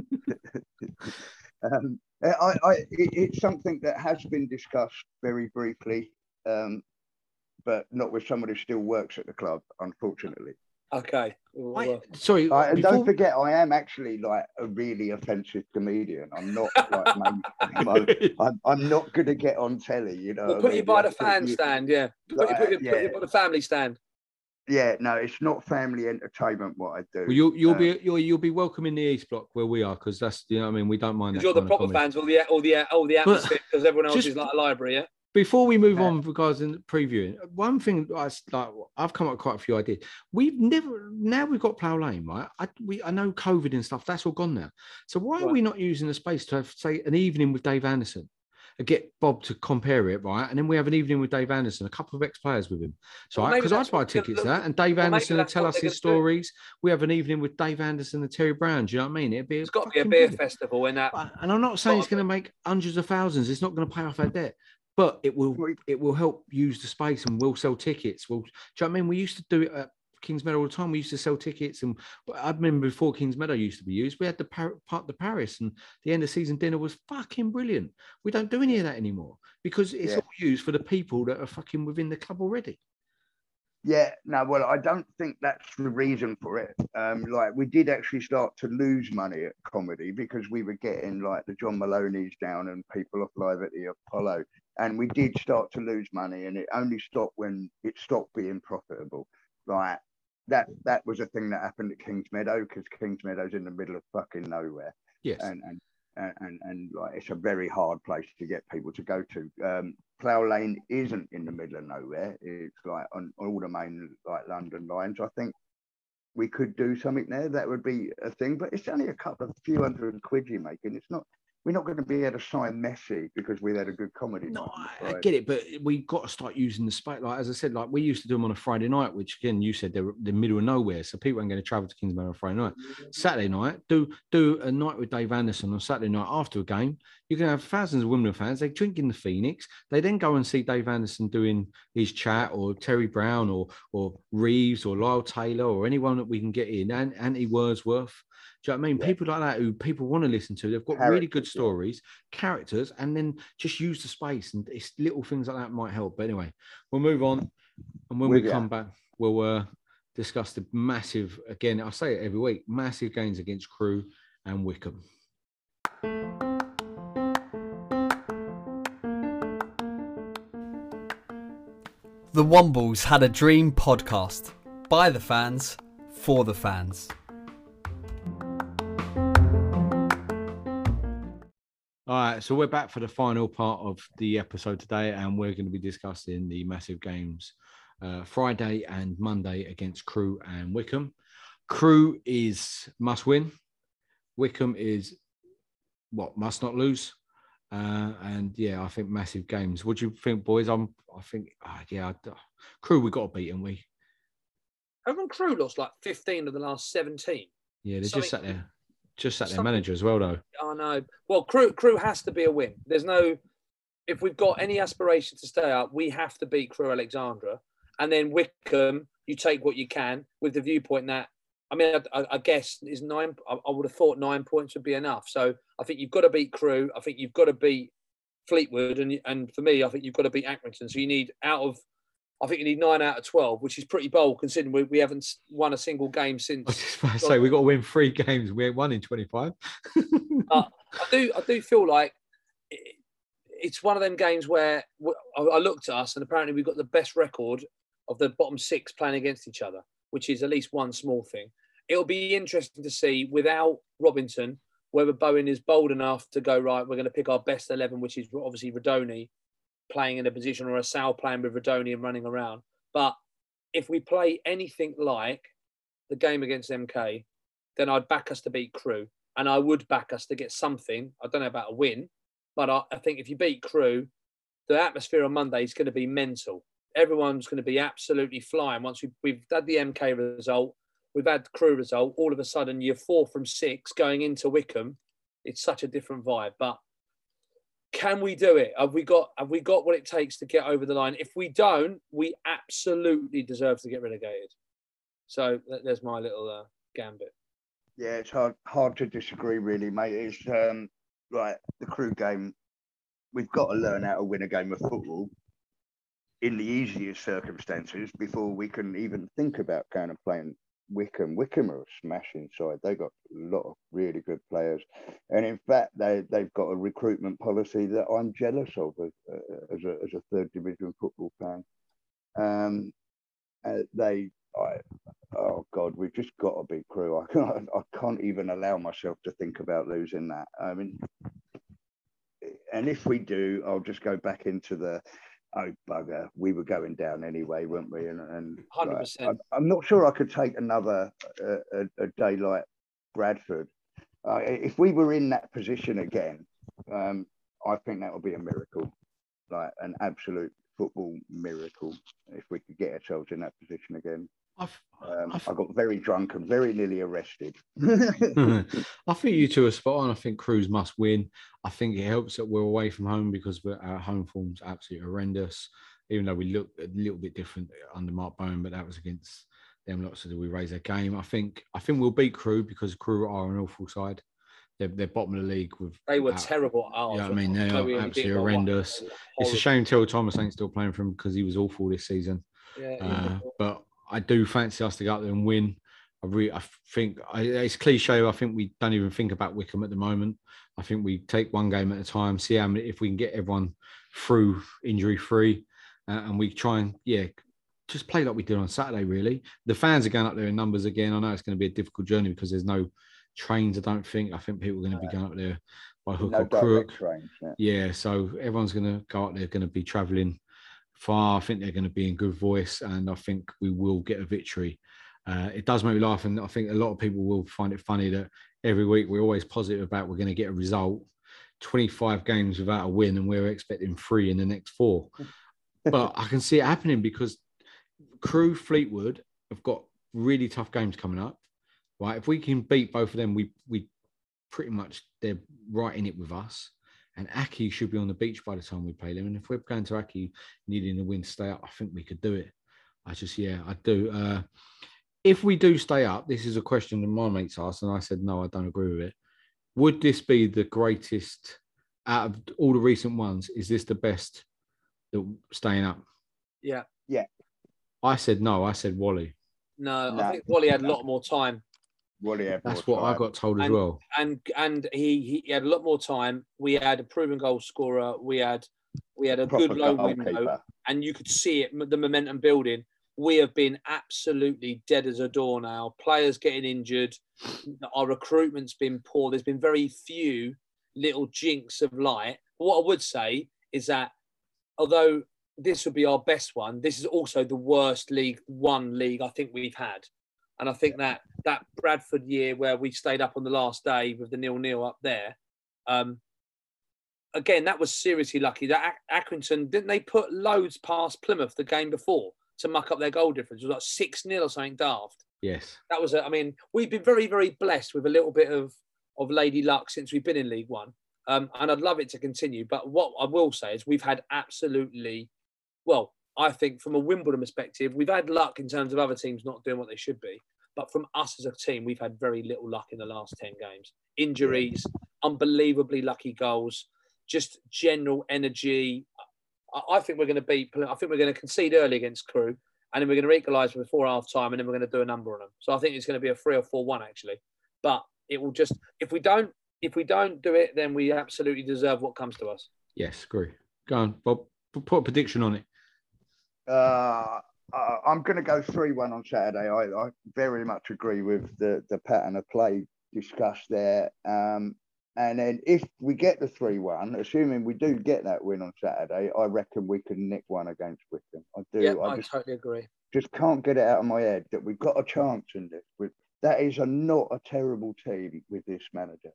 Speaker 3: um, I, I it, it's something that has been discussed very briefly, um, but not with someone who still works at the club, unfortunately.
Speaker 2: Okay.
Speaker 1: Wait, sorry.
Speaker 3: I, and
Speaker 1: before...
Speaker 3: don't forget, I am actually like a really offensive comedian. I'm not like mainstream. I'm, I'm not going to get on telly, you know.
Speaker 2: We'll put you by the fan stand, yeah. Put,
Speaker 3: Like,
Speaker 2: you, put, you,
Speaker 3: yeah.
Speaker 2: put you by the family stand.
Speaker 3: Yeah, no, it's not family entertainment what I do.
Speaker 1: Well, you'll you'll
Speaker 3: um,
Speaker 1: be you'll you'll be welcome in the East Block where we are because that's you know what I mean we don't mind.
Speaker 2: Because you're the proper fans, all the all the all the atmosphere because everyone else
Speaker 1: just,
Speaker 2: is like a library, yeah.
Speaker 1: Before we move on regarding previewing, one thing I like, I've come up with quite a few ideas. We've never now we've got Plough Lane, right? I we I know COVID and stuff that's all gone now. So why right. are we not using the space to have say an evening with Dave Anderson? Get Bob to compare it, right? And then we have an evening with Dave Anderson, a couple of ex-players with him. So because well, I buy tickets to that, and Dave well, Anderson will tell us his stories. Do. We have an evening with Dave Anderson and Terry Brown. Do you know what I mean? It'd be
Speaker 2: it's got to be a beer brilliant. festival in that.
Speaker 1: And I'm not saying it's going to make hundreds of thousands. It's not going to pay off our debt, but it will. It will help use the space, and we'll sell tickets. We'll. Do you know what I mean? We used to do it at Kings Meadow all the time. We used to sell tickets, and I remember before Kings Meadow used to be used, we had the Par- Parc de Paris, and the end of season dinner was fucking brilliant. We don't do any of that anymore because it's yeah. all used for the people that are fucking within the club already.
Speaker 3: Yeah, no, well, I don't think that's the reason for it. Um, like we did actually start to lose money at comedy because we were getting like the John Maloney's down and people off live at the Apollo, and we did start to lose money, and it only stopped when it stopped being profitable. Like that that was a thing that happened at Kings Meadow because Kings Meadow's in the middle of fucking nowhere.
Speaker 1: Yes.
Speaker 3: And and and and, and like it's a very hard place to get people to go to. Um, Plough Lane isn't in the middle of nowhere. It's like on, on all the main like London lines. I think we could do something there. That would be a thing, but it's only a couple of few hundred quid you're making. It's not. We're not going to be able to sign Messi because we had a good comedy.
Speaker 1: No, I, I get it, but we've got to start using the space. Like as I said, like we used to do them on a Friday night, which again you said they're the middle of nowhere, so people aren't going to travel to Kingsmeadow on Friday night. Saturday night, do do a night with Dave Anderson on Saturday night after a game. You can have thousands of Wimbledon fans. They drink in the Phoenix. They then go and see Dave Anderson doing his chat, or Terry Brown, or or Reeves, or Lyle Taylor, or anyone that we can get in, and Anthony Wordsworth. Do you know what I mean? Yeah. People like that who people want to listen to. They've got characters, really good stories, yeah. characters, and then just use the space. And it's little things like that might help. But anyway, we'll move on. And when With we come you. back, we'll uh, discuss the massive, again, I say it every week, massive games against Crewe and Wycombe.
Speaker 4: The Wombles Had a Dream podcast. By the fans, for the fans.
Speaker 1: All right, so we're back for the final part of the episode today, and we're going to be discussing the massive games uh, Friday and Monday against Crewe and Wycombe. Crewe is must win. Wycombe is what must not lose. Uh, and yeah, I think massive games. What do you think, boys? I'm. I think. Uh, yeah, uh, Crewe we got to beat, haven't we?
Speaker 2: Haven't Crewe lost like fifteen of the last seventeen?
Speaker 1: Yeah, they Something, just sat there. Just sat their manager as well, though.
Speaker 2: I know. Well, Crewe, Crewe has to be a win. There's no. If we've got any aspiration to stay up, we have to beat Crewe Alexandra, and then Wycombe. You take what you can with the viewpoint that. I mean, I, I guess is nine. I, I would have thought nine points would be enough. So I think you've got to beat Crewe. I think you've got to beat Fleetwood, and and for me, I think you've got to beat Accrington. So you need out of, I think you need nine out of twelve, which is pretty bold considering we, we haven't won a single game since.
Speaker 1: I was just about to say we've got to win three games. We ain't won in twenty-five.
Speaker 2: uh, I do. I do feel like it, it's one of them games where I, I looked at us, and apparently we've got the best record of the bottom six playing against each other, which is at least one small thing. It'll be interesting to see without Robinson whether Bowen is bold enough to go, right, we're going to pick our best eleven, which is obviously Radoni playing in a position, or a Sal playing with Radoni and running around. But if we play anything like the game against M K, then I'd back us to beat Crewe. And I would back us to get something. I don't know about a win, but I, I think if you beat Crewe, the atmosphere on Monday is going to be mental. Everyone's going to be absolutely flying. Once we've, we've had the M K result, we've had Crewe result, all of a sudden you're four from six going into Wycombe. It's such a different vibe. But can we do it? Have we got have we got what it takes to get over the line? If we don't, we absolutely deserve to get relegated. So there's my little uh, gambit.
Speaker 3: Yeah, it's hard hard to disagree, really, mate. It's um, like the Crewe game. We've got to learn how to win a game of football in the easiest circumstances before we can even think about kind of playing Wycombe. Wycombe are a smashing side. They got a lot of really good players, and in fact, they they've got a recruitment policy that I'm jealous of as, uh, as a as a third division football fan. Um, uh, they, I, oh God, we've just got to beat Crewe. I can't, I can't even allow myself to think about losing that. I mean, and if we do, I'll just go back into the. Oh, bugger. We were going down anyway, weren't we? And, and
Speaker 2: one hundred percent.
Speaker 3: Like, I'm, I'm not sure I could take another uh, a, a day like Bradford. Uh, if we were in that position again, um, I think that would be a miracle, like an absolute football miracle, if we could get ourselves in that position again. I've, um, I've, I got very drunk and very nearly arrested.
Speaker 1: I think you two are spot on. I think Crews must win. I think it helps that we're away from home because we're, our home form's absolutely horrendous, even though we look a little bit different under Mark Bowen, but that was against them lots of we raise their game. I think I think we'll beat Crewe because Crewe are an awful side. They're, they're bottom of the league. With
Speaker 2: They were uh, terrible.
Speaker 1: Yeah, you know I mean, they are really absolutely horrendous. It's a shame Till Thomas ain't still playing for him because he was awful this season.
Speaker 2: Yeah,
Speaker 1: uh, but I do fancy us to go out there and win. I really, I think I, it's cliche. I think we don't even think about Wycombe at the moment. I think we take one game at a time, see how many, if we can get everyone through injury free, uh, and we try and yeah, just play like we did on Saturday. Really, the fans are going up there in numbers again. I know it's going to be a difficult journey because there's no trains. I don't think. I think people are going to be going up there by hook no or crook.
Speaker 3: Trains, yeah.
Speaker 1: yeah, so everyone's going to go up there. Going to be travelling far. I think they're going to be in good voice, and I think we will get a victory. Uh, it does make me laugh, and I think a lot of people will find it funny that every week we're always positive about we're going to get a result. twenty-five games without a win, and we're expecting three in the next four. But I can see it happening because Crewe, Fleetwood have got really tough games coming up. Right, if we can beat both of them, we we pretty much they're right in it with us. And Aki should be on the beach by the time we play them. And if we're going to Aki needing the win to stay up, I think we could do it. I just, yeah, I do. Uh, if we do stay up, this is a question that my mates asked, and I said, no, I don't agree with it. Would this be the greatest out of all the recent ones? Is this the best that staying up?
Speaker 2: Yeah.
Speaker 3: Yeah.
Speaker 1: I said no. I said Wally.
Speaker 2: No,
Speaker 3: No.
Speaker 2: I think Wally had a lot more time.
Speaker 3: Wally had
Speaker 1: That's
Speaker 3: more
Speaker 1: what I
Speaker 3: time.
Speaker 1: got told as
Speaker 2: And-
Speaker 1: well.
Speaker 2: And and he, he had a lot more time. We had a proven goal scorer. We had we had a
Speaker 3: Proper
Speaker 2: good low window,
Speaker 3: goalkeeper.
Speaker 2: and you could see it, the momentum building. We have been absolutely dead as a door now. Players getting injured. Our recruitment's been poor. There's been very few little jinks of light. What I would say is that although this would be our best one, this is also the worst League One league I think we've had. And I think that that Bradford year where we stayed up on the last day with the nil-nil up there, um, again, that was seriously lucky. That Ac- Accrington, didn't they put loads past Plymouth the game before to muck up their goal difference? It was like six nil or something daft.
Speaker 1: Yes.
Speaker 2: That was, a, I mean, we've been very, very blessed with a little bit of, of lady luck since we've been in League One. Um, and I'd love it to continue. But what I will say is we've had absolutely, well, I think from a Wimbledon perspective, we've had luck in terms of other teams not doing what they should be. But from us as a team, we've had very little luck in the last ten games. Injuries, unbelievably lucky goals, just general energy. I, I think we're going to beat, I think we're going to concede early against Crewe, and then we're going to equalise before half time, and then we're going to do a number on them. So I think it's going to be a three or four one actually. But it will just, if we don't, if we don't do it, then we absolutely deserve what comes to us.
Speaker 1: Yes, agree. Go on, Bob. Put a prediction on it.
Speaker 3: Uh, uh, I'm going to go three one on Saturday. I, I very much agree with the, the pattern of play discussed there. Um, and then if we get the three one, assuming we do get that win on Saturday, I reckon we can nick one against Wickham. I do.
Speaker 2: Yeah,
Speaker 3: I
Speaker 2: I
Speaker 3: just,
Speaker 2: totally agree.
Speaker 3: just can't get it out of my head that we've got a chance in this. With, that is a, not a terrible team with this manager.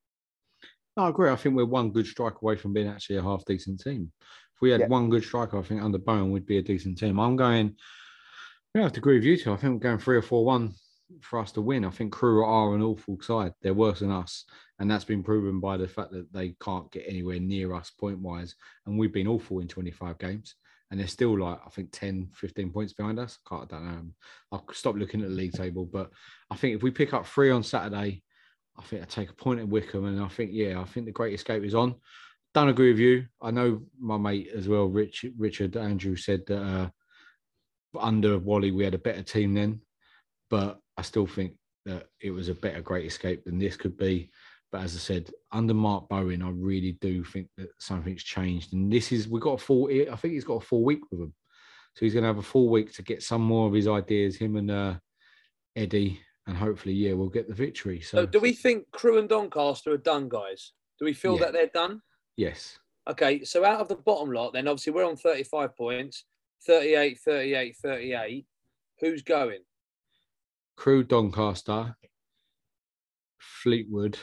Speaker 1: I agree. I think we're one good strike away from being actually a half decent team. If we had
Speaker 3: Yeah.
Speaker 1: one good striker, I think under Bowen would be a decent team. I'm going, I have to agree with you two. I think we're going three or four one for us to win. I think Crewe are an awful side. They're worse than us. And that's been proven by the fact that they can't get anywhere near us point wise. And we've been awful in twenty-five games. And they're still like, I think, ten, fifteen points behind us. I, can't, I don't know. I'll stop looking at the league table. But I think if we pick up three on Saturday, I think I take a point at Wickham. And I think, yeah, I think the Great Escape is on. Don't agree with you. I know my mate as well, Rich, Richard Andrew, said that uh, under Wally, we had a better team then. But I still think that it was a better Great Escape than this could be. But as I said, under Mark Bowen, I really do think that something's changed. And this is, we've got a full, I think he's got a full week with him. So he's going to have a full week to get some more of his ideas, him and uh, Eddie. And hopefully, yeah, we'll get the victory. So,
Speaker 2: So do we think Crewe and Doncaster are done, guys? Do we feel
Speaker 1: Yeah.
Speaker 2: that they're done?
Speaker 1: yes.
Speaker 2: Okay, so out of the bottom lot, then obviously we're on thirty-five points, thirty-eight, thirty-eight, thirty-eight. Who's going?
Speaker 1: Crewe, Doncaster, Fleetwood,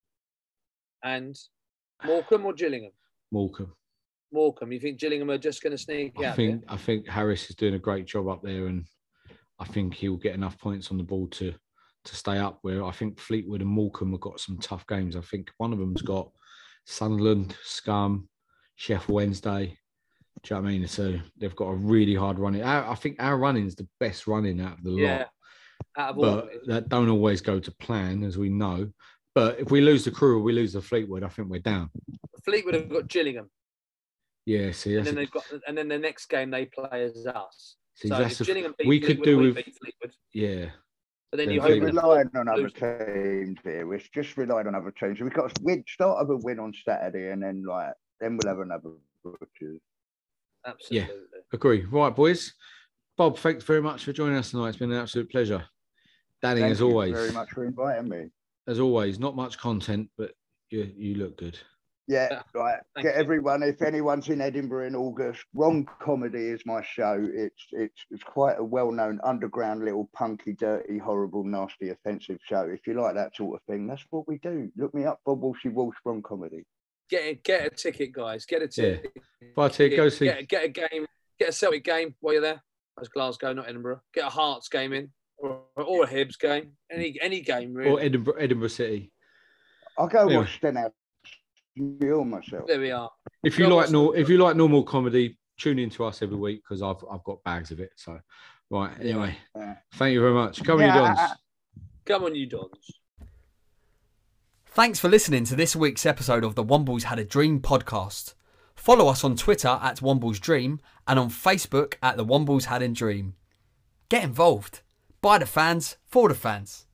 Speaker 2: And Morecambe or Gillingham?
Speaker 1: Morecambe.
Speaker 2: Morecambe. You think Gillingham are just going to sneak
Speaker 1: I
Speaker 2: out
Speaker 1: think I think Harris is doing a great job up there, and I think he'll get enough points on the board to to stay up. Where I think Fleetwood and Morecambe have got some tough games. I think one of them's got Sunderland, Scum, Sheffield Wednesday. Do you know what I mean? So they've got a really hard running. Our, I think our running is the best running out of the
Speaker 2: there? Yeah,
Speaker 1: lot,
Speaker 2: out of all.
Speaker 1: but that don't always go to plan, as we know. But if we lose the Crew or we lose the Fleetwood, I think we're down.
Speaker 2: Fleetwood have got Gillingham,
Speaker 1: Yeah, see,
Speaker 2: and
Speaker 1: that's
Speaker 2: then
Speaker 1: a-
Speaker 2: they've got, and then the next game they play as us.
Speaker 1: see,
Speaker 2: so
Speaker 1: that's
Speaker 2: if
Speaker 1: a-
Speaker 2: Gillingham beat
Speaker 1: we could
Speaker 2: Fleetwood,
Speaker 1: do
Speaker 2: we
Speaker 1: with
Speaker 2: beat Fleetwood.
Speaker 1: yeah.
Speaker 2: But then
Speaker 1: Yeah,
Speaker 2: you
Speaker 3: We're
Speaker 2: hope
Speaker 1: Fleetwood.
Speaker 2: that
Speaker 3: relying on other
Speaker 2: lose.
Speaker 3: teams here. It's just relying on other teams. We've got to win, start with a win on Saturday, and then like then we'll have another butchers.
Speaker 2: Absolutely.
Speaker 1: Agree. Right, boys. Bob, thanks very much for joining us tonight. It's been an absolute pleasure. Danny,
Speaker 3: Thank
Speaker 1: as
Speaker 3: you
Speaker 1: always,
Speaker 3: very much for inviting me.
Speaker 1: as always, not much content, but you you look good.
Speaker 3: Yeah,
Speaker 2: Yeah,
Speaker 3: right.
Speaker 2: thank
Speaker 3: Get
Speaker 2: you.
Speaker 3: everyone. If anyone's in Edinburgh in August, Wrong Comedy is my show. It's it's it's quite a well-known underground little punky, dirty, horrible, nasty, offensive show. If you like that sort of thing, that's what we do. Look me up, Bob Walshy Walsh, Wrong Comedy.
Speaker 2: Get a, get a ticket, guys. Get a
Speaker 1: Yeah.
Speaker 2: ticket.
Speaker 1: Buy a ticket, go see.
Speaker 2: Get, get a game. Get a Celtic game while you're there. That's Glasgow, not Edinburgh. Get a Hearts game in, or, or a Hibs game. Any any game really.
Speaker 1: Or Edinburgh, Edinburgh City.
Speaker 3: I'll go
Speaker 1: Anyway.
Speaker 3: watch Stenhouse enjoy myself.
Speaker 2: There we are.
Speaker 1: If you
Speaker 2: Go
Speaker 1: like
Speaker 2: watch
Speaker 1: nor-
Speaker 2: the-
Speaker 1: if you like normal comedy, tune in to us every week because I've I've got bags of it. So, right. Anyway,
Speaker 3: Yeah.
Speaker 1: thank you very much. Come on, you
Speaker 3: Yeah.
Speaker 1: dons.
Speaker 2: Come on, you dons.
Speaker 4: Thanks for listening to this week's episode of the Wombles Had a Dream podcast. Follow us on Twitter at Wombles Dream and on Facebook at the Wombles Had a Dream. Get involved. By the fans, for the fans.